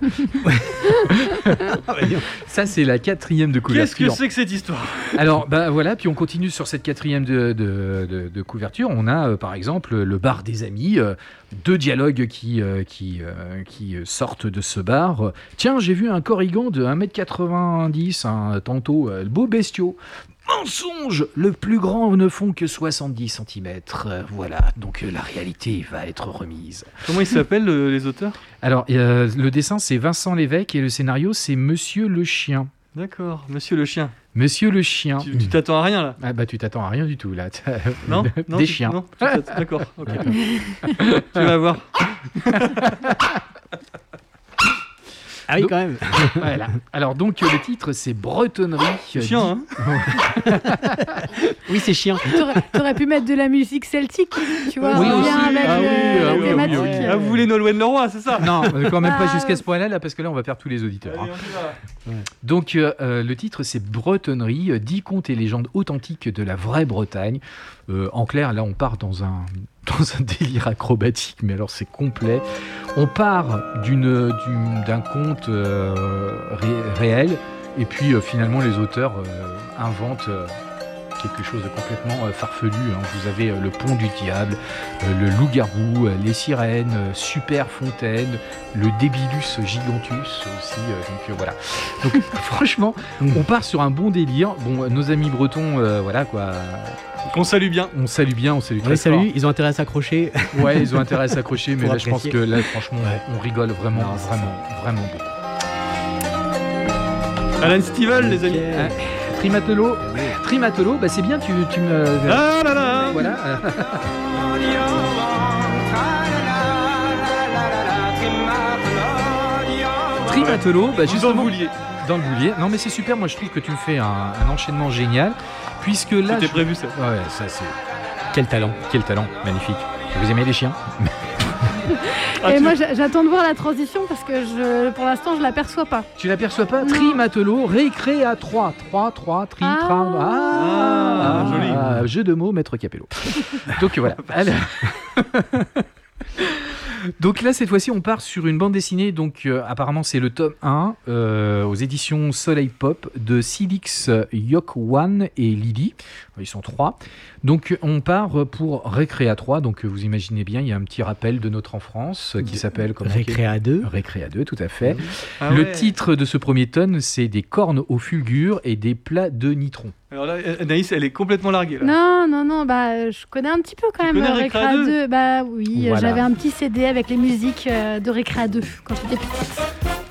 S4: Ça, c'est la quatrième de
S3: Qu'est-ce
S4: couverture.
S3: que c'est que cette histoire ?
S4: Alors, bah voilà, puis on continue sur cette quatrième de, de, de- de couverture. On a, euh, par exemple, le bar des amis, euh, deux dialogues qui, euh, qui, euh, qui euh, sortent de ce bar. Euh, Tiens, j'ai vu un corrigan de un mètre quatre-vingt-dix, un tantôt, euh, beau bestiau. Mensonge! Le plus grand ne font que soixante-dix centimètres. Euh, voilà, donc euh, la réalité va être remise.
S3: Comment ils s'appellent euh, les auteurs ?
S4: Alors, euh, le dessin, c'est Vincent Lévesque et le scénario, c'est Monsieur le Chien.
S3: D'accord, Monsieur le Chien.
S4: Monsieur le Chien.
S3: Tu tu t'attends à rien là ?
S4: Ah bah tu t'attends à rien du tout là. T'as-
S3: Non, non
S4: Des
S3: tu-
S4: chiens.
S3: non, tu t'attends- D'accord, ok. Tu vas voir.
S6: Ah oui,
S4: Donc-
S6: quand même.
S4: Voilà. Alors donc euh, le titre c'est Bretonnerie.
S3: C'est chiant, hein ?
S6: Oui, c'est chiant.
S5: T'aurais, t'aurais pu mettre de la musique celtique, tu vois,
S4: Oui,
S5: en
S4: aussi.
S5: lien avec
S4: Ah oui,
S5: le-
S4: ah
S5: la
S4: oui, oui,
S5: thématique.
S4: oui, oui.
S3: Ah, vous voulez Nolwenn Leroy, c'est ça ?
S4: Non, euh, quand même pas
S5: Ah.
S4: jusqu'à ce point-là là parce que là on va perdre tous les auditeurs. hein.
S3: Allez, on y va.
S4: Donc euh, euh, le titre c'est Bretonnerie, euh, dix contes et légendes authentiques de la vraie Bretagne. Euh, en clair, là on part dans un dans un délire acrobatique, mais alors c'est complet. On part d'une, d'une- d'un conte euh, ré- réel, et puis euh, finalement les auteurs euh, inventent euh, quelque chose de complètement euh, farfelu. hein. Vous avez euh, le pont du diable, euh, le loup-garou, euh, les sirènes, euh, Super Fontaine, le Débilus gigantus aussi. euh, donc euh, voilà. Donc franchement, on part sur un bon délire. Bon, euh, nos amis bretons, euh, voilà quoi.
S3: Qu'on salue bien.
S4: On salue bien, on salue
S6: On
S4: très
S6: les
S4: fort.
S6: salue, ils ont intérêt à s'accrocher.
S4: Ouais, ils ont intérêt à s'accrocher, mais
S6: Pour
S4: là, je pense que
S6: apprécier.
S4: là, franchement,
S6: Ouais.
S4: on rigole vraiment,
S6: Non, c'est
S4: vraiment, vraiment beaucoup.
S3: Alan Stivell, les amis.
S4: Ah, Trimatelo, Trimatelo, bah c'est bien, tu, tu me.
S3: Ah là là.
S4: Voilà. Trimatelo, bah
S3: Vous en
S4: justement,
S3: vouliez.
S4: dans le boulier. Non, mais c'est super, moi je trouve que tu me fais un, un enchaînement génial, puisque là.
S3: C'était
S4: je-
S3: prévu ça.
S4: Ouais, ça c'est.
S6: Quel talent.
S4: Quel talent, magnifique. Vous aimez les chiens?
S3: Ah,
S5: Et
S3: tu-
S5: moi, j'a- j'attends de voir la transition parce que je, pour l'instant, je l'aperçois pas.
S4: Tu l'aperçois pas?
S5: Non.
S4: Trimatelo, récré à trois. trois, trois, tri,
S5: Ah.
S4: tra. Ah,
S3: Ah, joli.
S4: ah, jeu de mots, maître Capello. Donc voilà. Alors- Donc là, cette fois-ci, on part sur une bande dessinée. Donc, euh, apparemment, c'est le tome un euh, aux éditions Soleil Pop de Silix, Yok-Wan et Lily. Ils sont trois. Donc, on part pour Récréa trois. Donc, vous imaginez bien, il y a un petit rappel de notre enfance euh, qui s'appelle comment
S6: Récréa deux.
S4: Récréa deux, tout à fait.
S3: Ah
S4: Le
S3: ouais.
S4: titre de ce premier tome, c'est des cornes au fulgure et des plats de nitron.
S3: Alors là, Anaïs, elle est complètement larguée là.
S5: Non, non, non, bah, je connais un petit peu quand
S3: Tu
S5: même
S3: connais
S5: euh,
S3: Récréa
S5: Récréa
S3: deux?
S5: deux. Bah oui, euh,
S4: Voilà.
S5: j'avais un petit C D avec les musiques euh, de Récréa deux quand j'étais petite.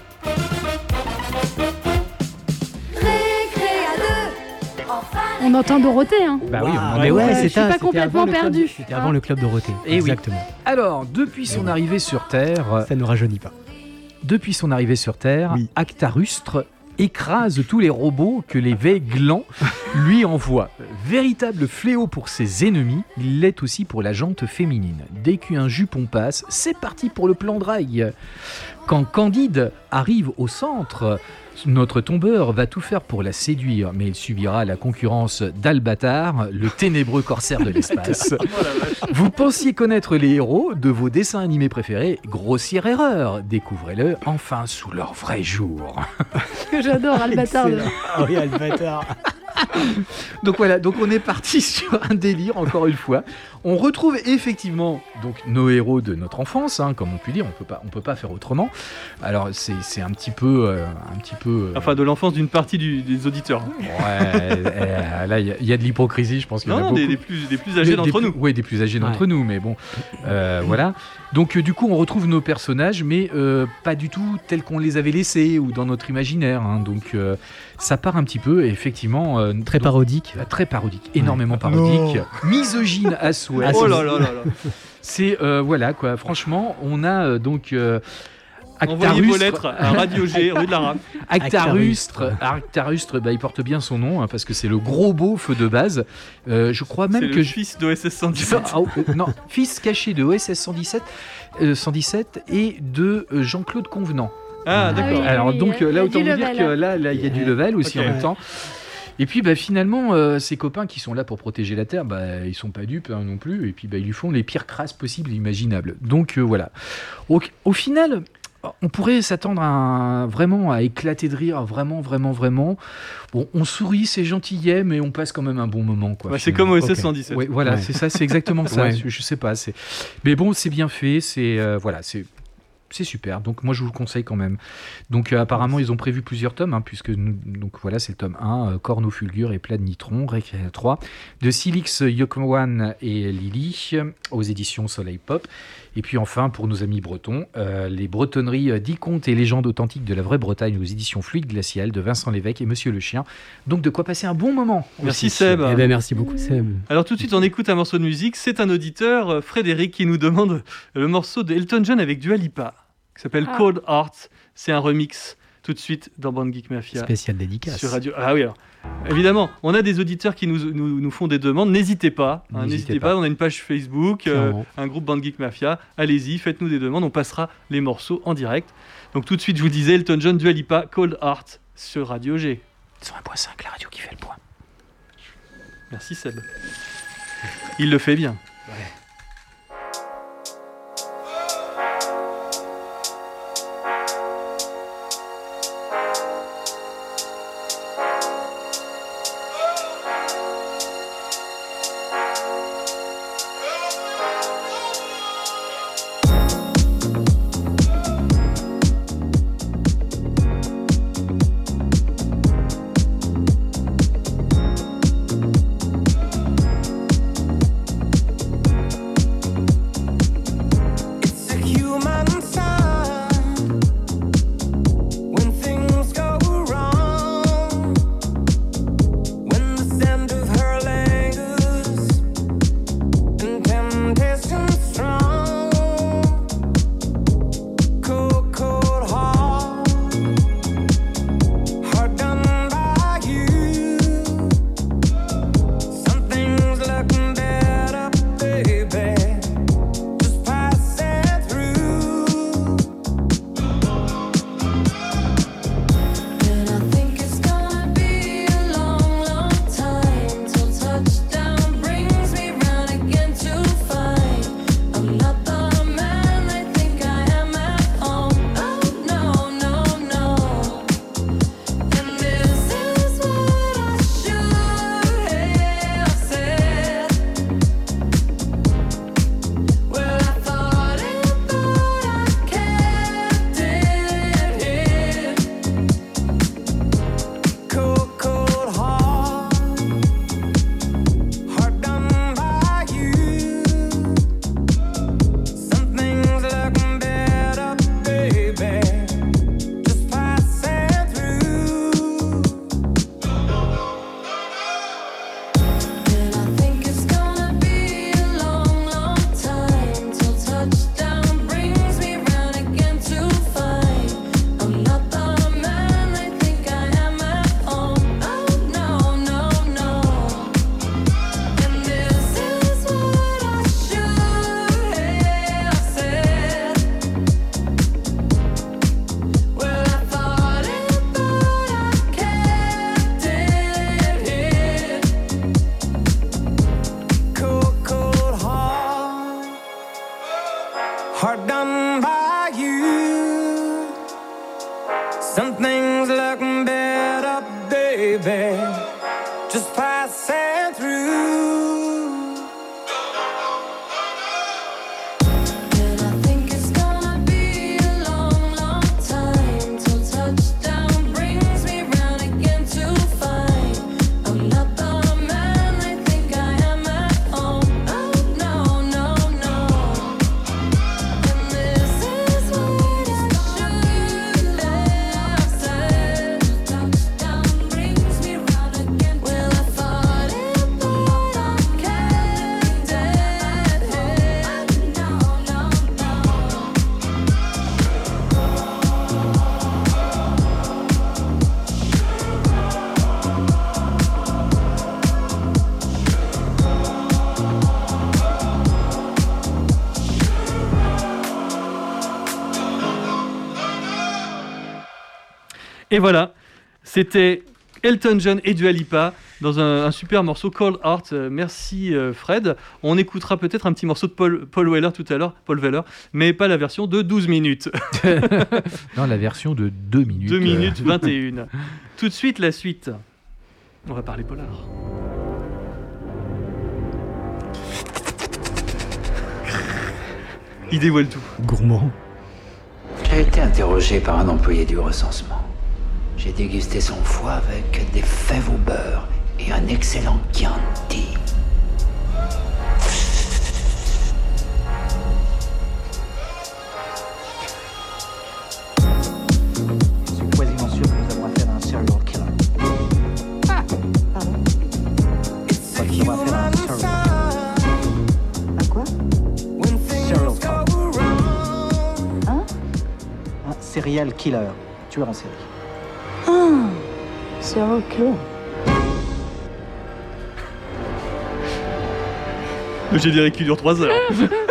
S5: On entend Dorothée, hein.
S4: Bah oui, on en
S6: mais
S4: est
S6: ouais,
S4: où
S5: je
S6: c'était
S5: suis pas
S6: c'était
S5: complètement
S6: avant le club-
S5: perdue.
S6: C'était avant le club Dorothée.
S4: Eh oui.
S6: Exactement.
S4: Alors, depuis son arrivée sur Terre,
S6: Ça ne rajeunit pas.
S4: depuis son arrivée sur Terre,
S6: Oui.
S4: Actarustre écrase tous les robots que l'évêque Gland lui envoie. Véritable fléau pour ses ennemis, il l'est aussi pour la jante féminine. Dès qu'un jupon passe, c'est parti pour le plan drague. Quand Candide arrive au centre, notre tombeur va tout faire pour la séduire, mais il subira la concurrence d'Albatar, le ténébreux corsaire de l'espace. Vous pensiez connaître les héros de vos dessins animés préférés, grossière erreur. Découvrez-le enfin sous leur vrai jour.
S5: J'adore Albatar.
S6: Excellent. Ah oui, Albatar.
S4: Donc voilà, donc on est parti sur un délire encore une fois. On retrouve effectivement donc nos héros de notre enfance, hein, comme on peut dire, on peut pas, on peut pas faire autrement. Alors c'est, c'est un petit peu, euh, un petit peu. Euh...
S3: Enfin, de l'enfance d'une partie du, des auditeurs.
S4: Ouais, euh, là il y, y a de l'hypocrisie, je pense qu'il y en
S3: non,
S4: a
S3: non,
S4: beaucoup.
S3: Des, des plus, des plus âgés
S4: des,
S3: d'entre
S4: des
S3: nous.
S4: Plus, oui, des plus âgés d'entre
S6: ouais.
S4: nous, mais bon, euh, voilà. Donc euh, du coup, on retrouve nos personnages, mais euh, pas du tout tels qu'on les avait laissés ou dans notre imaginaire. Hein, donc euh, ça part un petit peu, et effectivement. Euh,
S6: Très
S4: donc,
S6: parodique.
S4: Très parodique, énormément parodique, misogyne à souhait.
S6: Ah,
S3: Oh là là là là.
S4: C'est euh, voilà quoi. Franchement, on a euh, donc euh,
S3: Envoyez vos
S4: Actarustre.
S3: lettres à Radio G, rue de la Rame.
S4: Actarustre, Actarustre, bah, il porte bien son nom hein, parce que c'est le gros beauf de base. Euh, je crois même
S3: C'est
S4: que
S3: le
S4: je-
S3: fils d'O S S cent dix-sept.
S4: Ah, euh, non, fils caché de O S S cent dix-sept, euh, cent dix-sept et de euh, Jean-Claude Convenant.
S3: Ah, d'accord.
S5: oui.
S4: Alors donc
S5: il y a-
S4: euh, là
S5: il y a
S4: autant
S5: du
S4: vous dire
S5: level.
S4: que là là, il y a du level aussi
S3: Ok.
S4: en même temps. Et puis bah, finalement, euh, ses copains qui sont là pour protéger la Terre, bah, ils sont pas dupes hein, non plus. Et puis bah, ils lui font les pires crasses possibles et imaginables. Donc euh, voilà. Au, au final, on pourrait s'attendre à un- vraiment à éclater de rire, vraiment, vraiment, vraiment. Bon, on sourit, c'est gentillet, mais on passe quand même un bon moment. Quoi,
S3: Ouais, c'est
S4: finalement.
S3: comme O S S
S6: Ok.
S3: cent dix-sept.
S4: Ouais, voilà,
S6: Ouais.
S4: c'est ça, c'est exactement ça.
S6: Ouais.
S4: Je, je sais pas, c'est. Mais bon, c'est bien fait, c'est euh, voilà, c'est c'est super. Donc moi, je vous le conseille quand même. Donc euh, apparemment, ils ont prévu plusieurs tomes, hein, puisque nous, donc voilà, c'est le tome un, euh, Corno Fulgur et Plat de Nitron, Récré trois, de Silix Yokwan et Lily, euh, aux éditions Soleil Pop. Et puis enfin, pour nos amis bretons, euh, les bretonneries euh, dix contes et légendes authentiques de la vraie Bretagne aux éditions Fluide Glacial de Vincent Lévesque et Monsieur le Chien. Donc de quoi passer un bon moment.
S3: Merci
S4: aussi.
S3: Seb.
S6: Eh ben, merci beaucoup, Seb.
S3: Alors tout de suite, on écoute un morceau de musique. C'est un auditeur, euh, Frédéric, qui nous demande le morceau de Elton John avec Dua Lipa, qui s'appelle
S5: Ah.
S3: Cold Heart. C'est un remix. Tout de suite dans Band Geek Mafia.
S6: Spécial dédicace.
S3: Sur Radio. Ah oui, alors. Évidemment, on a des auditeurs qui nous, nous, nous font des demandes. N'hésitez pas. hein,
S6: N'hésitez
S3: N'hésitez pas.
S6: pas.
S3: On a une page Facebook, euh,
S6: Clairement.
S3: un groupe Band Geek Mafia. Allez-y, faites-nous des demandes. On passera les morceaux en direct. Donc tout de suite, je vous disais Elton John, Dua Lipa, Cold Heart sur Radio G.
S4: cent un point cinq, la radio qui fait le point.
S3: Merci Seb. Il le fait bien.
S1: Cold
S10: baby, just passing through.
S3: Et voilà, c'était Elton John et Dua Lipa dans un, un super morceau Cold Heart. Euh, merci euh, Fred. On écoutera peut-être un petit morceau de Paul, Paul Weller tout à l'heure, Paul Weller, mais pas la version de douze minutes.
S4: Non, la version de deux minutes.
S3: deux minutes vingt et une. Tout de suite, la suite. On va parler polar. Il dévoile tout.
S6: Gourmand.
S11: J'ai été interrogé par un employé du recensement. J'ai dégusté son foie avec des fèves au beurre et un excellent Chianti.
S12: Je suis quasiment sûr que nous avons affaire à un serial killer. Ah, pardon. Je crois que nous avons affaire à un serial. À quoi? Serial killer. Hein? Un serial killer. Tueur en série.
S13: Ah, serial killer.
S3: Le générique qui dure trois heures.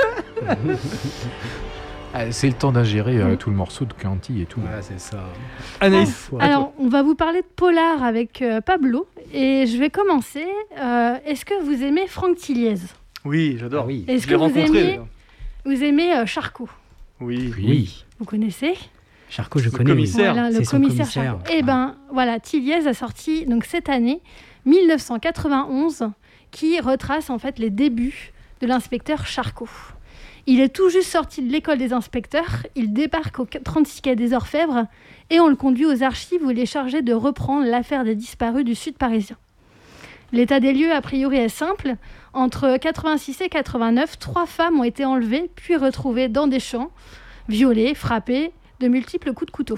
S4: Ah, c'est le temps d'ingérer euh, tout le morceau de Chianti et tout.
S6: Ouais, c'est ça.
S3: Anaïs.
S5: Ah, alors, on va vous parler de polar avec euh, Pablo. Et je vais commencer. Euh, est-ce que vous aimez Franck Tilliez?
S3: Oui, j'adore. Ah oui.
S5: Est-ce
S3: Je
S5: que
S3: l'ai
S5: vous
S3: rencontré,
S5: aimez, vous aimez euh, Charcot?
S3: Oui.
S6: Oui.
S5: Vous connaissez?
S6: Charcot, je
S3: Le
S6: connais.
S3: commissaire.
S5: Voilà, le
S6: C'est son
S5: commissaire,
S6: commissaire.
S5: Charcot. Eh ben, voilà, Tilliez a sorti donc cette année, mille neuf cent quatre-vingt-onze, qui retrace en fait les débuts de l'inspecteur Charcot. Il est tout juste sorti de l'école des inspecteurs, il débarque au trente-six quai des Orfèvres et on le conduit aux archives où il est chargé de reprendre l'affaire des disparus du sud parisien. L'état des lieux, a priori, est simple. Entre quatre-vingt-six et quatre-vingt-neuf, trois femmes ont été enlevées puis retrouvées dans des champs, violées, frappées, de multiples coups de couteau.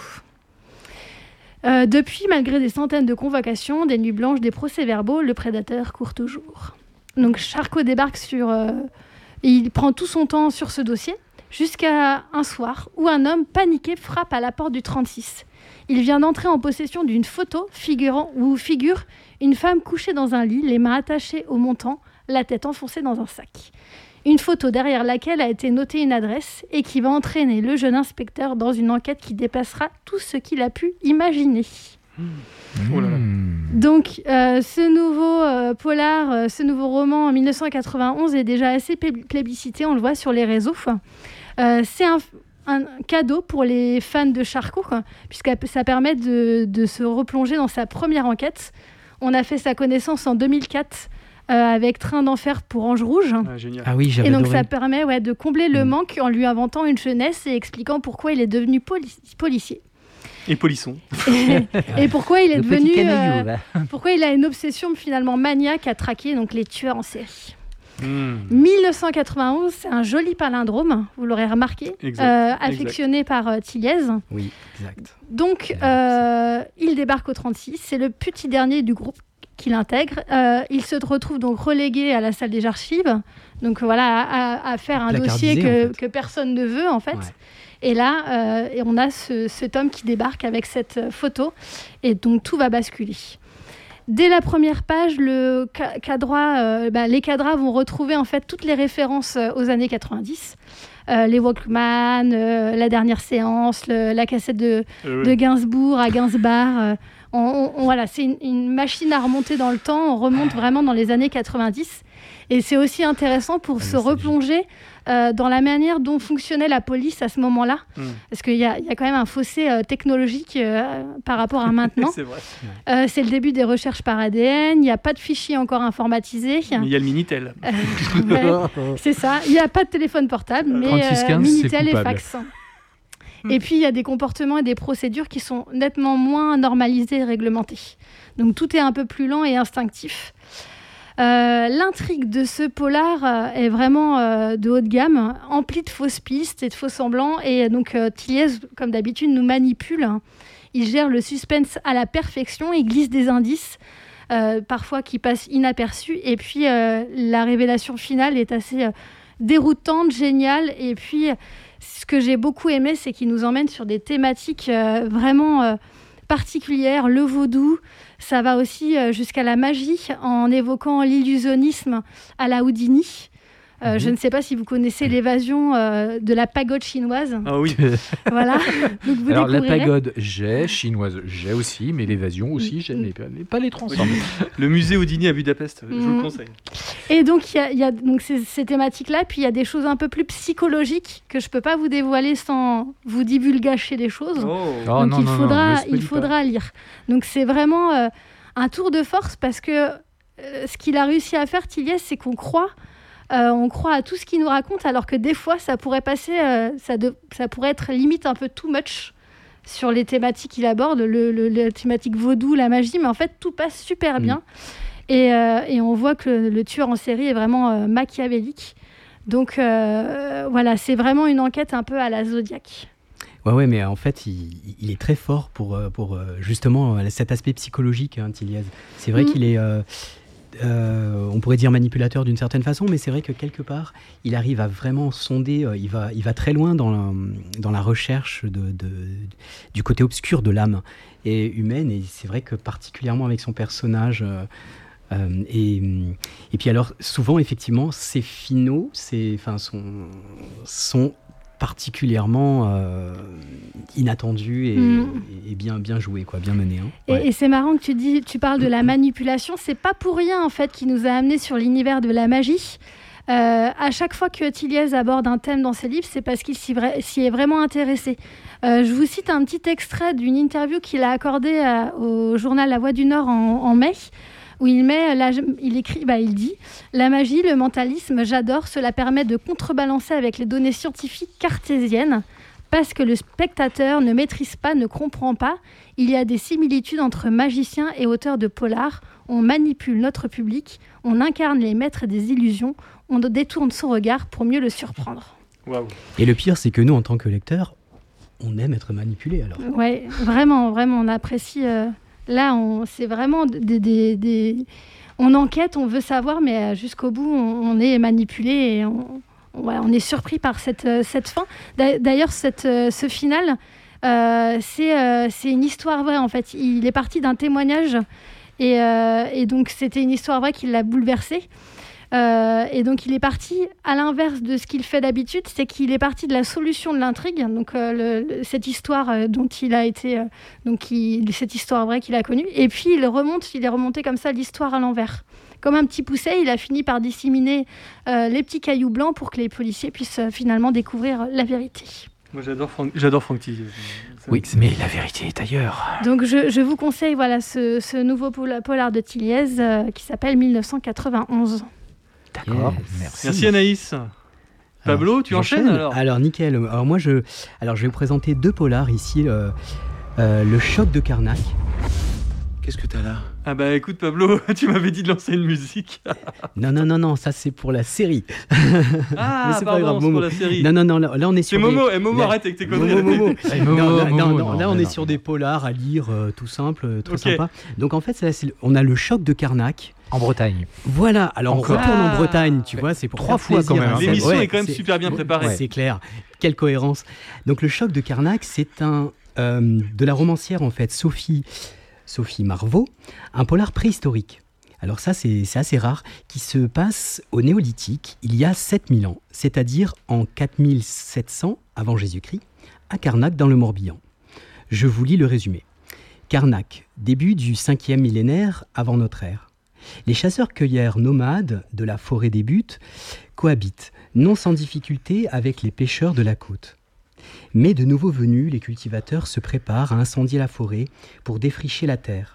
S5: Euh, depuis, malgré des centaines de convocations, des nuits blanches, des procès-verbaux, le prédateur court toujours. Donc Charcot débarque sur... Euh, et il prend tout son temps sur ce dossier, jusqu'à un soir où un homme paniqué frappe à la porte du trente-six. Il vient d'entrer en possession d'une photo figurant, où figure une femme couchée dans un lit, les mains attachées au montant, la tête enfoncée dans un sac. Une photo derrière laquelle a été notée une adresse et qui va entraîner le jeune inspecteur dans une enquête qui dépassera tout ce qu'il a pu imaginer.
S3: Oh là là.
S5: Donc, euh, ce nouveau euh, polar, euh, ce nouveau roman en mille neuf cent quatre-vingt-onze est déjà assez plébiscité, on le voit sur les réseaux. Euh, c'est un, un cadeau pour les fans de Charcot, quoi, puisque ça permet de, de se replonger dans sa première enquête. On a fait sa connaissance en deux mille quatre euh, avec Train d'enfer pour Ange Rouge.
S3: Ah, génial.
S6: Ah oui, j'avais
S5: Et donc
S6: adoré.
S5: ça permet ouais, de combler le
S6: Mm.
S5: manque en lui inventant une jeunesse et expliquant pourquoi il est devenu poli- policier.
S3: Et Polisson.
S5: Et, et pourquoi il est
S6: Le
S5: devenu...
S6: petit canaillou,
S5: euh,
S6: va.
S5: pourquoi il a une obsession finalement maniaque à traquer donc, les tueurs en série.
S3: Mmh.
S5: mille neuf cent quatre-vingt-onze, c'est un joli palindrome, vous l'aurez remarqué,
S3: Exact,
S5: euh,
S3: exact.
S5: affectionné par euh, Tilliez.
S6: Oui, exact.
S5: Donc, euh, il débarque au trente-six, c'est le petit dernier du groupe qui l'intègre. Euh, il se retrouve donc relégué à la salle des archives, donc voilà, à, à faire un dossier
S6: Placardisé,
S5: que,
S6: en fait.
S5: que personne ne veut en fait.
S6: Ouais.
S5: Et là, euh, et on a ce, cet homme qui débarque avec cette euh, photo, et donc tout va basculer. Dès la première page, le ca- cadra, euh, bah, les cadras vont retrouver en fait toutes les références euh, aux années quatre-vingt-dix. Euh, les Walkman, euh, la dernière séance, le- la cassette de,
S3: Euh,
S5: de
S3: oui.
S5: Gainsbourg à Gainsbar. euh, on, on- on- voilà, c'est une, une machine à remonter dans le temps. On remonte vraiment dans les années quatre-vingt-dix. Et c'est aussi intéressant pour se replonger euh, dans la manière dont fonctionnait la police à ce moment-là. Mmh. Parce qu'il y a, il y a quand même un fossé euh, technologique euh, par rapport à maintenant.
S3: C'est vrai.
S5: Euh, c'est le début des recherches par A D N, il n'y a pas de fichiers encore informatisés.
S3: Mais il y a le Minitel.
S5: Euh, ouais, c'est ça, il n'y a pas de téléphone portable, mais euh, Minitel et fax. Et puis, il y a des comportements et des procédures qui sont nettement moins normalisés et réglementés. Donc, tout est un peu plus lent et instinctif. Euh, l'intrigue de ce polar euh, est vraiment euh, de haut de gamme, emplie de fausses pistes et de faux semblants. Et donc, euh, Tilliez, comme d'habitude, nous manipule. Il gère le suspense à la perfection. Il glisse des indices, euh, parfois qui passent inaperçus. Et puis, euh, la révélation finale est assez euh, déroutante, géniale. Et puis... ce que j'ai beaucoup aimé, c'est qu'il nous emmène sur des thématiques euh, vraiment euh, particulières. Le vaudou, ça va aussi euh, jusqu'à la magie, en évoquant l'illusionnisme à la Houdini. Euh, mmh. Je ne sais pas si vous connaissez l'évasion euh, de la pagode chinoise.
S3: Ah oui.
S5: Voilà. Donc vous
S4: Alors la
S5: découvrirez.
S4: pagode, j'ai, chinoise, j'ai aussi, mais l'évasion aussi, j'aime, mais pas, mais pas les trois ensemble.
S3: Le musée Houdini à Budapest, je vous
S5: Mmh.
S3: le conseille.
S5: Et donc il y a, y a donc ces, ces thématiques-là, puis il y a des choses un peu plus psychologiques que je peux pas vous dévoiler sans vous divulgacher des choses.
S3: Oh.
S4: Oh,
S5: donc
S4: non,
S5: il
S4: non,
S5: faudra,
S4: non, ne spoil
S5: il faudra lire. Donc c'est vraiment euh, un tour de force parce que euh, ce qu'il a réussi à faire, Tilliez, c'est qu'on croit. Euh, on croit à tout ce qu'il nous raconte, alors que des fois, ça pourrait passer, euh, ça, de, ça pourrait être limite un peu too much sur les thématiques qu'il aborde, le, le, la thématique vaudou, la magie, mais en fait, tout passe super bien. Mmh. Et, euh, et on voit que le, le tueur en série est vraiment euh, machiavélique. Donc euh, voilà, c'est vraiment une enquête un peu à la Zodiac.
S6: Ouais, ouais, mais en fait, il, il est très fort pour, pour justement cet aspect psychologique, hein, Tilliez. C'est vrai mmh. qu'il est... Euh, Euh, on pourrait dire manipulateur d'une certaine façon, mais c'est vrai que quelque part, il arrive à vraiment sonder, euh, il, va, il va très loin dans la, dans la recherche de, de, du côté obscur de l'âme et humaine, et c'est vrai que particulièrement avec son personnage, euh, euh, et, et puis alors souvent effectivement, ses finaux c'est, enfin, sont, sont particulièrement euh, inattendu et, mmh. et bien, bien joué, quoi, bien mené. Hein. Ouais.
S5: Et, et c'est marrant que tu, dis, tu parles de la manipulation. C'est pas pour rien en fait qui nous a amenés sur l'univers de la magie. Euh, à chaque fois que Tilliez aborde un thème dans ses livres, c'est parce qu'il s'y, vra- s'y est vraiment intéressé. Euh, je vous cite un petit extrait d'une interview qu'il a accordée à, au journal La Voix du Nord en, en mai, où il, met, la, il écrit, bah, il dit « La magie, le mentalisme, j'adore, cela permet de contrebalancer avec les données scientifiques cartésiennes, parce que le spectateur ne maîtrise pas, ne comprend pas. Il y a des similitudes entre magiciens et auteurs de polar. On manipule notre public, on incarne les maîtres des illusions, on détourne son regard pour mieux le surprendre. »
S3: Wow.
S6: Et le pire, c'est que nous, en tant que lecteurs, on aime être manipulés, alors.
S5: Ouais, vraiment, vraiment, on apprécie... Euh... Là, on, c'est vraiment des, des, des... On enquête, on veut savoir, mais jusqu'au bout, on, on est manipulé et on, on, ouais, on est surpris par cette, cette fin. D'ailleurs, cette, ce final, euh, c'est, euh, c'est une histoire vraie, en fait. Il est parti d'un témoignage et, euh, et donc, c'était une histoire vraie qui l'a bouleversé. Euh, et donc il est parti à l'inverse de ce qu'il fait d'habitude, c'est qu'il est parti de la solution de l'intrigue, donc euh, le, le, cette histoire euh, dont il a été, euh, donc il, cette histoire vraie qu'il a connue, et puis il remonte, il est remonté comme ça l'histoire à l'envers. Comme un petit pousset, il a fini par disséminer euh, les petits cailloux blancs pour que les policiers puissent euh, finalement découvrir la vérité.
S3: Moi j'adore Franck, j'adore Franck Tilliez.
S4: Oui, mais la vérité est ailleurs.
S5: Donc je, je vous conseille voilà ce, ce nouveau polar de Tilliez euh, qui s'appelle dix-neuf cent quatre-vingt-onze.
S4: D'accord,
S6: yes.
S4: merci.
S3: Merci Anaïs. Pablo,
S6: alors,
S3: tu enchaînes alors
S6: Alors nickel. Alors moi je, alors je vais vous présenter deux polars ici. Euh, euh, le choc de Carnac.
S14: Qu'est-ce que t'as là?
S3: Ah bah écoute Pablo, tu m'avais dit de lancer une musique.
S6: non non non non, ça c'est pour la série.
S3: Ah mais c'est pardon, pas grave, c'est pour la série.
S6: Non non non, là, là on est sur.
S3: C'est
S6: des...
S3: Momo, et Momo
S6: là...
S3: arrête avec tes conneries.
S6: Momo, Momo.
S4: Hey, Momo,
S6: non,
S4: Momo,
S6: là,
S4: Momo,
S6: non,
S4: non,
S6: non, là on
S4: non,
S6: est
S4: non,
S6: sur
S4: non.
S6: des polars à lire, euh, tout simple, très
S3: okay.
S6: sympa. Donc en fait là, c'est... on a le choc de Carnac.
S4: En Bretagne.
S6: Voilà, alors
S4: Encore.
S6: on retourne
S3: Ah.
S6: en Bretagne, tu vois, c'est pour
S4: Trois
S6: faire
S4: fois
S6: plaisir,
S4: quand même,
S6: hein.
S4: hein.
S3: L'émission
S6: Ouais,
S3: est quand même
S6: c'est...
S3: super bien préparée.
S6: Ouais, c'est clair, quelle cohérence. Donc le choc de Carnac, c'est un euh, de la romancière en fait, Sophie, Sophie Marvaux, un polar préhistorique. Alors ça, c'est, c'est assez rare, qui se passe au Néolithique, il y a sept mille ans, c'est-à-dire en quatre mille sept cents avant Jésus-Christ, à Carnac dans le Morbihan. Je vous lis le résumé. Carnac, début du cinquième millénaire avant notre ère. Les chasseurs-cueilleurs nomades de la forêt des Buttes cohabitent, non sans difficulté, avec les pêcheurs de la côte. Mais de nouveau venus, les cultivateurs se préparent à incendier la forêt pour défricher la terre.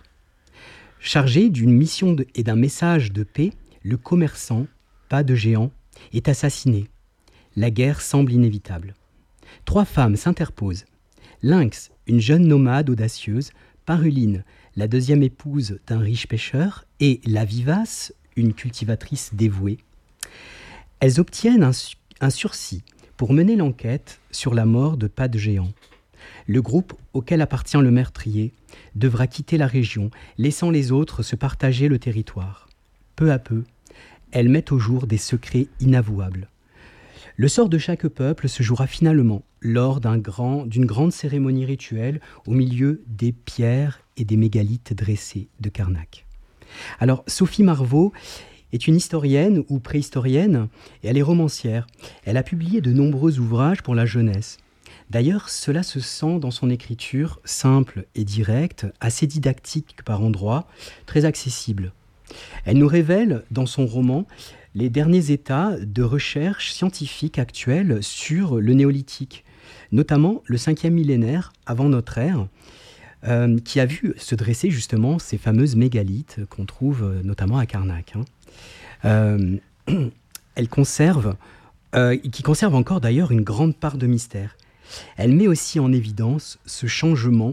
S6: Chargé d'une mission de, et d'un message de paix, le commerçant, pas de géant, est assassiné. La guerre semble inévitable. Trois femmes s'interposent. Lynx, une jeune nomade audacieuse, Paruline, la deuxième épouse d'un riche pêcheur, et la Vivace, une cultivatrice dévouée. Elles obtiennent un, su- un sursis pour mener l'enquête sur la mort de Pas de géant. Le groupe auquel appartient le meurtrier devra quitter la région, laissant les autres se partager le territoire. Peu à peu, elles mettent au jour des secrets inavouables. Le sort de chaque peuple se jouera finalement lors d'un grand, d'une grande cérémonie rituelle au milieu des pierres et des mégalithes dressés de Karnak. Alors, Sophie Marvaux est une historienne ou préhistorienne et elle est romancière. Elle a publié de nombreux ouvrages pour la jeunesse. D'ailleurs, cela se sent dans son écriture simple et directe, assez didactique par endroits, très accessible. Elle nous révèle dans son roman les derniers états de recherche scientifique actuels sur le néolithique, notamment le cinquième millénaire avant notre ère, euh, qui a vu se dresser justement ces fameuses mégalithes qu'on trouve euh, notamment à Karnak. Hein. Euh, elle conserve, euh, qui conserve encore d'ailleurs une grande part de mystère. Elle met aussi en évidence ce changement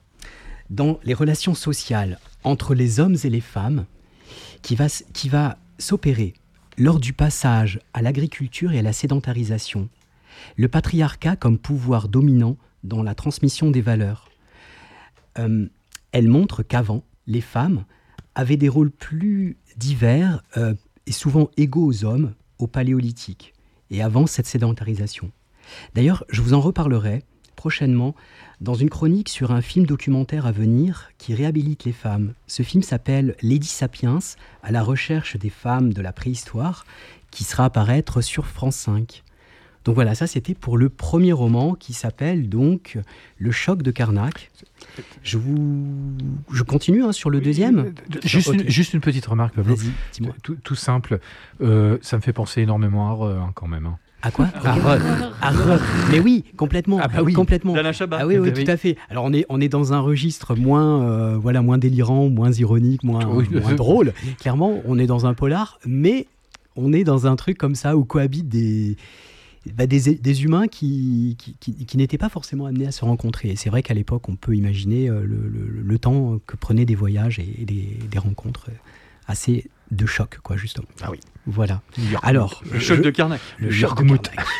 S6: dans les relations sociales entre les hommes et les femmes qui va, qui va s'opérer lors du passage à l'agriculture et à la sédentarisation. Le patriarcat comme pouvoir dominant dans la transmission des valeurs. Euh, elle montre qu'avant, les femmes avaient des rôles plus divers euh, et souvent égaux aux hommes au paléolithique et avant cette sédentarisation. D'ailleurs, je vous en reparlerai prochainement dans une chronique sur un film documentaire à venir qui réhabilite les femmes. Ce film s'appelle Lady Sapiens, à la recherche des femmes de la préhistoire, qui sera à paraître sur France cinq. Donc voilà, ça c'était pour le premier roman qui s'appelle donc Le choc de Karnak. Je vous, je continue hein, sur le deuxième.
S4: Juste,
S6: okay.
S4: une, juste une petite remarque, Pablo.
S6: Vas-y, dis-moi.
S4: Tout, tout simple, euh, ça me fait penser énormément à Re, hein, quand même. Hein.
S6: À quoi? À Re. À Re. Mais oui, complètement.
S4: Ah bah oui.
S6: Complètement.
S3: d'Alain Chabat.
S6: Ah oui, oui,
S4: Bah oui.
S6: tout à fait. Alors on est, on est dans un registre moins, euh, voilà, moins délirant, moins ironique, moins,
S4: Oui.
S6: moins drôle. Clairement, on est dans un polar, mais on est dans un truc comme ça où cohabitent des, bah, des, des humains qui, qui, qui, qui n'étaient pas forcément amenés à se rencontrer. Et c'est vrai qu'à l'époque, on peut imaginer euh, le, le, le temps que prenaient des voyages et, et des, des rencontres assez de choc, quoi, justement.
S4: Ah oui.
S6: Voilà. Alors,
S3: Le choc
S6: je-
S3: de Karnak.
S6: le
S4: Le
S6: choc de
S4: Yarmouth.
S6: Karnak.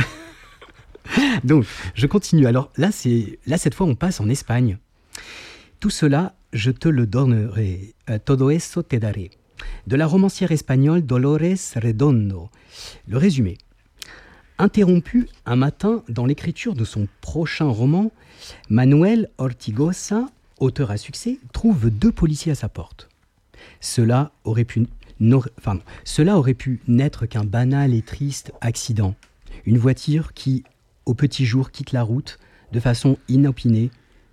S6: Donc, je continue. Alors là, c'est là cette fois, on passe en Espagne. Tout cela, je te le donnerai. Euh, Todo eso te daré. De la romancière espagnole Dolores Redondo. Le résumé. Interrompu un matin dans l'écriture de son prochain roman, Manuel Ortigosa, auteur à succès, trouve deux policiers à sa porte. Cela aurait pu, n'aurait- enfin, cela aurait pu n'être qu'un banal et triste accident. Une voiture qui, au petit jour, quitte la route de façon inopinée.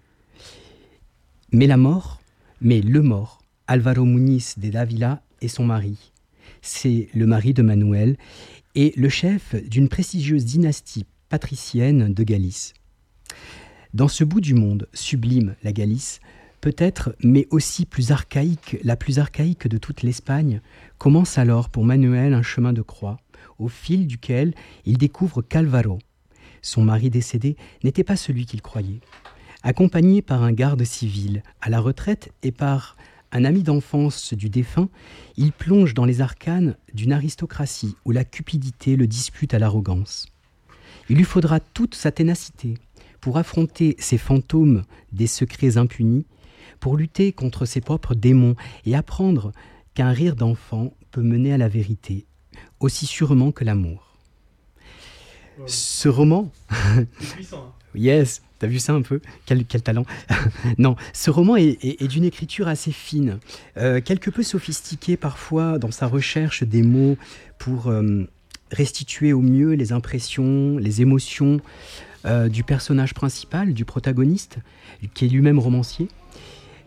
S6: Mais la mort, mais le mort, Álvaro Muñiz de Dávila est son mari. C'est le mari de Manuel et le chef d'une prestigieuse dynastie patricienne de Galice. Dans ce bout du monde sublime, la Galice, peut-être, mais aussi plus archaïque, la plus archaïque de toute l'Espagne, commence alors pour Manuel un chemin de croix, au fil duquel il découvre qu'Álvaro, son mari décédé, n'était pas celui qu'il croyait. Accompagné par un garde civil à la retraite et par un ami d'enfance du défunt, il plonge dans les arcanes d'une aristocratie où la cupidité le dispute à l'arrogance. Il lui faudra toute sa ténacité pour affronter ces fantômes des secrets impunis, pour lutter contre ses propres démons et apprendre qu'un rire d'enfant peut mener à la vérité, aussi sûrement que l'amour. Ce roman...
S3: C'est puissant. Hein.
S6: Yes, t'as vu ça un peu? Quel, quel talent. Non, ce roman est, est, est d'une écriture assez fine, euh, quelque peu sophistiquée parfois dans sa recherche des mots pour euh, restituer au mieux les impressions, les émotions euh, du personnage principal, du protagoniste, qui est lui-même romancier.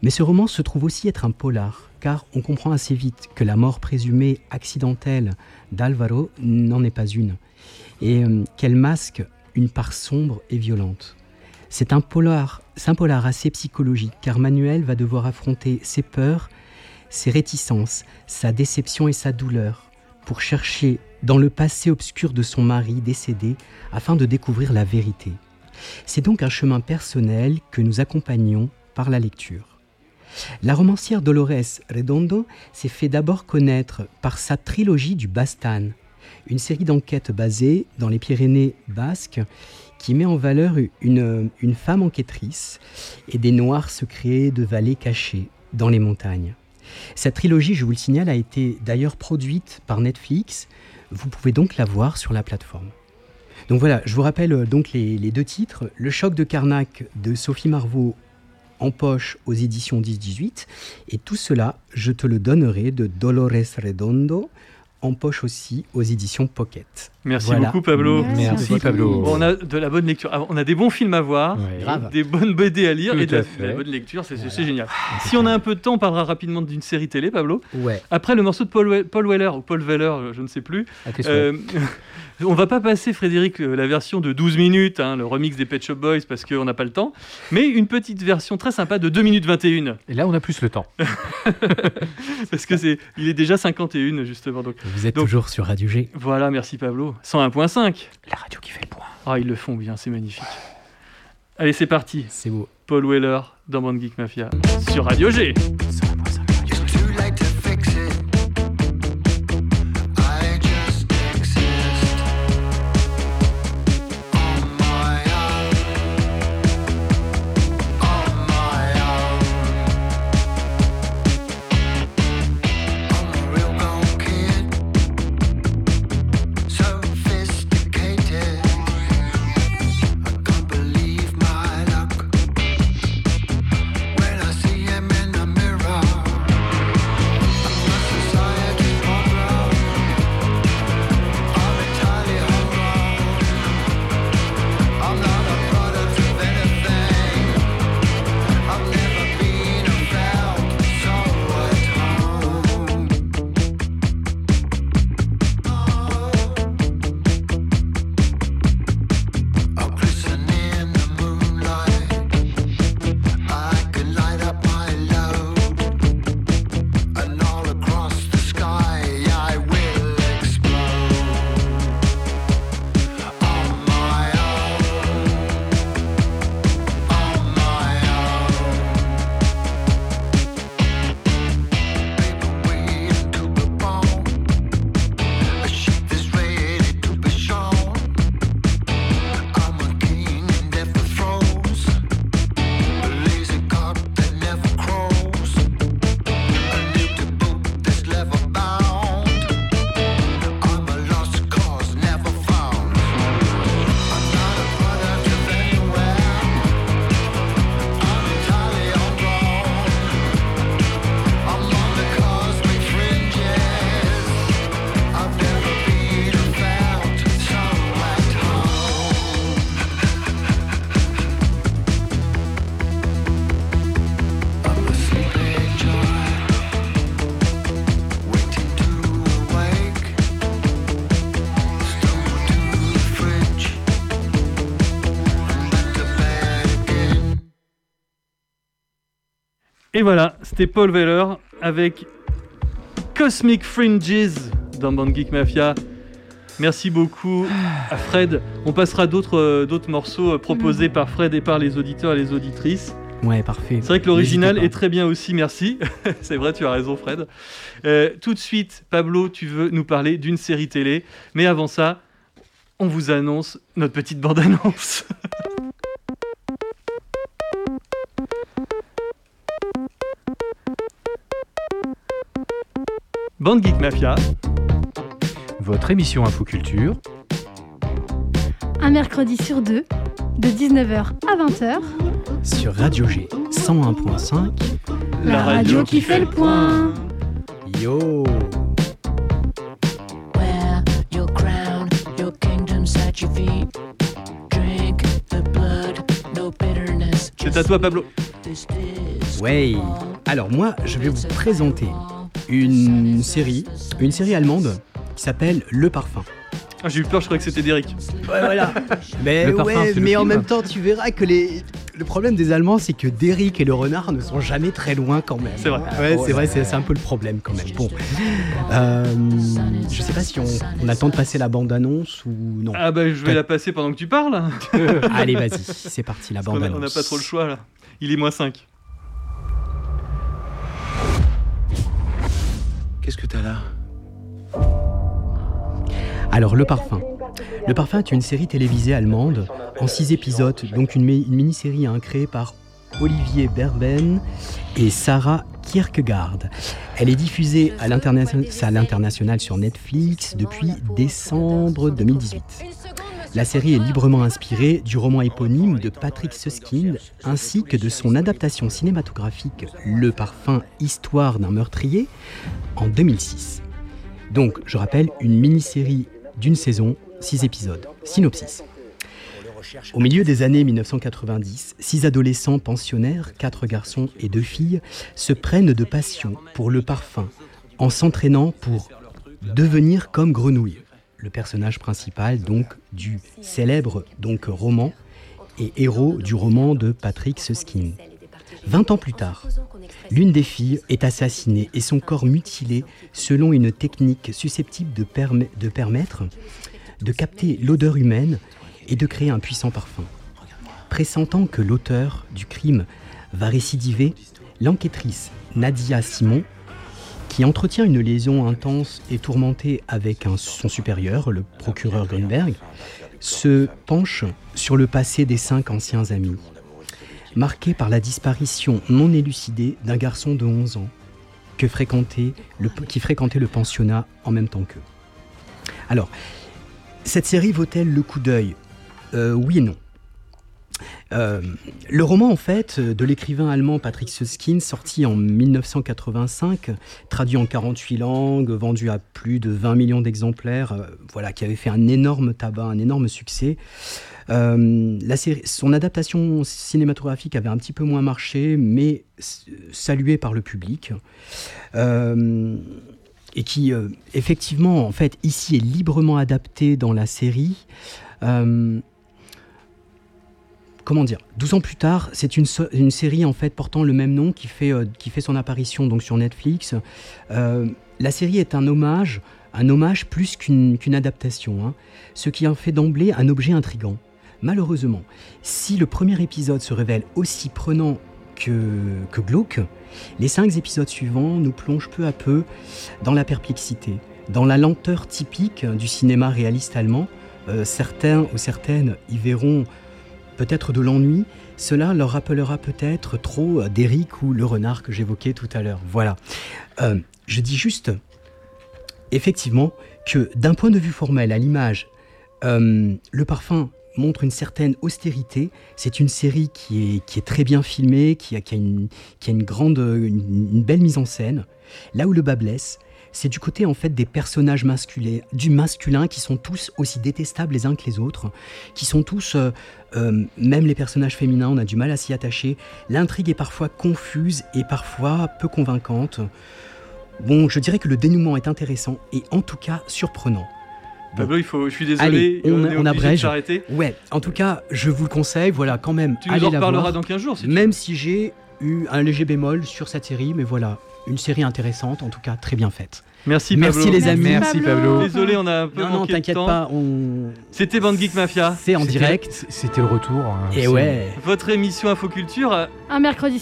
S6: Mais ce roman se trouve aussi être un polar, car on comprend assez vite que la mort présumée accidentelle d'Alvaro n'en est pas une, et euh, qu'elle masque une part sombre et violente. C'est un polar, c'est un polar assez psychologique, car Manuel va devoir affronter ses peurs, ses réticences, sa déception et sa douleur, pour chercher dans le passé obscur de son mari décédé, afin de découvrir la vérité. C'est donc un chemin personnel que nous accompagnons par la lecture. La romancière Dolores Redondo s'est fait d'abord connaître par sa trilogie du Bastan, une série d'enquêtes basées dans les Pyrénées basques qui met en valeur une, une femme enquêtrice et des noirs secrets de vallées cachées dans les montagnes. Cette trilogie, je vous le signale, a été d'ailleurs produite par Netflix. Vous pouvez donc la voir sur la plateforme. Donc voilà, je vous rappelle donc les, les deux titres. Le choc de Karnak de Sophie Marvaux en poche aux éditions dix dix-huit. Et tout cela, je te le donnerai de Dolores Redondo, en poche aussi aux éditions Pocket.
S3: Merci
S6: voilà.
S3: beaucoup Pablo.
S4: Merci, Merci Pablo.
S3: Bon, on a de la bonne lecture. On a des bons films à voir,
S6: ouais.
S3: des bonnes B D à lire
S4: Tout
S3: et de la,
S4: fait.
S3: de la bonne lecture. C'est,
S6: voilà.
S3: c'est génial. Si on a un peu de temps, on parlera rapidement d'une série télé, Pablo.
S6: Ouais.
S3: Après le morceau de Paul, We- Paul Weller ou Paul Weller, je ne sais plus.
S4: Euh,
S3: on va pas passer, Frédéric, la version de douze minutes, hein, le remix des Pet Shop Boys, parce qu'on n'a pas le temps, mais une petite version très sympa de deux minutes vingt et une.
S4: Et là, on a plus le temps.
S3: Parce que c'est, il est déjà cinquante et une, justement. Donc,
S6: Vous êtes
S3: donc,
S6: toujours sur Radio G.
S3: voilà, merci Pablo. cent un virgule cinq.
S4: La radio qui fait le point.
S3: Ah, ils le font bien, c'est magnifique. Allez, c'est parti.
S6: C'est beau.
S3: Paul Weller dans Band Geek Mafia sur Radio G. Et voilà, c'était Paul Weller avec Cosmic Fringes dans Band Geek Mafia. Merci beaucoup à Fred. On passera d'autres, euh, d'autres morceaux euh, proposés par Fred et par les auditeurs et les auditrices.
S6: Ouais, parfait.
S3: C'est vrai que l'original est très bien aussi, merci. C'est vrai, tu as raison, Fred. Euh, tout de suite, Pablo, tu veux nous parler d'une série télé. Mais avant ça, on vous annonce notre petite bande-annonce. Band Geek Mafia.
S4: Votre émission Infoculture.
S5: Un mercredi sur deux, de dix-neuf heures à vingt heures.
S6: Sur Radio G cent un virgule cinq.
S5: La, la radio, radio qui fait le point.
S6: Yo.
S9: Wear your crown, your kingdom's at your feet. Drink the blood, no bitterness.
S3: C'est à toi, Pablo.
S9: This is
S6: Ouais. Alors moi, je vais vous présenter une série, une série allemande qui s'appelle Le Parfum.
S3: Ah, j'ai eu peur, je croyais que c'était Derrick.
S6: Ouais, voilà. Mais,
S4: Le Parfum,
S6: ouais,
S4: c'est le
S6: mais en
S4: film.
S6: même temps, tu verras que les... le problème des Allemands, c'est que Derrick et le renard ne sont jamais très loin quand même.
S3: C'est vrai.
S6: Ouais, c'est vrai, c'est, c'est un peu le problème quand même. Bon. Euh, je sais pas si on, on a le temps de passer la bande-annonce ou non.
S3: Ah bah je vais la passer pendant que tu parles.
S6: Allez, vas-y, c'est parti, la
S3: Parce qu'on a-
S6: bande-annonce.
S3: On n'a pas trop le choix là. Il est moins cinq.
S14: Qu'est-ce que t'as là?
S6: Alors, Le Parfum. Le Parfum est une série télévisée allemande en six épisodes, donc une, mi- une mini-série hein, créée par Olivier Berben et Sarah Kierkegaard. Elle est diffusée à l'international, à l'international sur Netflix depuis décembre deux mille dix-huit. La série est librement inspirée du roman éponyme de Patrick Süskind ainsi que de son adaptation cinématographique Le Parfum, histoire d'un meurtrier en deux mille six. Donc, je rappelle, une mini-série d'une saison, six épisodes. Synopsis. Au milieu des années mille neuf cent quatre-vingt-dix, six adolescents pensionnaires, quatre garçons et deux filles, se prennent de passion pour le parfum, en s'entraînant pour devenir comme Grenouille, le personnage principal donc du célèbre donc roman et héros du roman de Patrick Süskind. Vingt ans plus tard, l'une des filles est assassinée et son corps mutilé selon une technique susceptible de, perm- de permettre de capter l'odeur humaine et de créer un puissant parfum. Pressentant que l'auteur du crime va récidiver, l'enquêtrice Nadia Simon, qui entretient une liaison intense et tourmentée avec un- son supérieur, le procureur Grunberg, se penche sur le passé des cinq anciens amis, marqué par la disparition non élucidée d'un garçon de onze ans que fréquentait le, qui fréquentait le pensionnat en même temps qu'eux. Alors, cette série vaut-elle le coup d'œil ? Euh, oui et non. Euh, le roman, en fait, de l'écrivain allemand Patrick Süskind, sorti en mille neuf cent quatre-vingt-cinq, traduit en quarante-huit langues, vendu à plus de vingt millions d'exemplaires, euh, voilà, qui avait fait un énorme tabac, un énorme succès. Euh, la série, son adaptation cinématographique avait un petit peu moins marché, mais s- saluée par le public. Euh, et qui, euh, effectivement, en fait, ici est librement adapté dans la série. Euh, Comment dire, douze ans plus tard, c'est une, so- une série en fait portant le même nom qui fait, euh, qui fait son apparition donc sur Netflix. Euh, la série est un hommage, un hommage plus qu'une, qu'une adaptation, hein, ce qui en fait d'emblée un objet intrigant. Malheureusement, si le premier épisode se révèle aussi prenant que, que glauque, les cinq épisodes suivants nous plongent peu à peu dans la perplexité, dans la lenteur typique du cinéma réaliste allemand. Euh, certains ou certaines y verront peut-être de l'ennui, cela leur rappellera peut-être trop euh, Derrick ou le renard que j'évoquais tout à l'heure. Voilà. Euh, je dis juste, effectivement, que d'un point de vue formel, à l'image, euh, le parfum montre une certaine austérité. C'est une série qui est, qui est très bien filmée, qui a, qui a, une, qui a une, grande, une, une belle mise en scène. Là où le bas blesse, c'est du côté en fait des personnages masculins, du masculin qui sont tous aussi détestables les uns que les autres, qui sont tous, euh, euh, même les personnages féminins, on a du mal à s'y attacher. L'intrigue est parfois confuse et parfois peu convaincante. Bon, je dirais que le dénouement est intéressant et en tout cas surprenant. Bon.
S3: Pablo, il faut, je suis désolé,
S6: Allez, on,
S3: est
S6: on
S3: obligé de
S6: abrège.
S3: s'arrêter.
S6: Ouais, en tout cas, je vous le conseille, voilà, quand même,
S3: Tu nous
S6: allez
S3: en
S6: la
S3: reparleras
S6: voir.
S3: dans quinze jours, si tu
S6: Même si j'ai eu un léger bémol sur cette série, mais voilà, une série intéressante, en tout cas très bien faite.
S3: Merci
S6: Merci
S3: Pablo.
S6: les amis.
S4: Merci Pablo.
S3: Désolé, on a un peu
S6: Non, non,
S3: manqué de
S6: t'inquiète
S3: temps.
S6: pas, on...
S3: C'était Band Geek Mafia.
S6: c'est en
S4: C'était-
S6: direct.
S4: C'était le retour. hein.
S6: Et
S4: C'est-
S6: ouais.
S3: Votre émission Infoculture.
S5: Un mercredi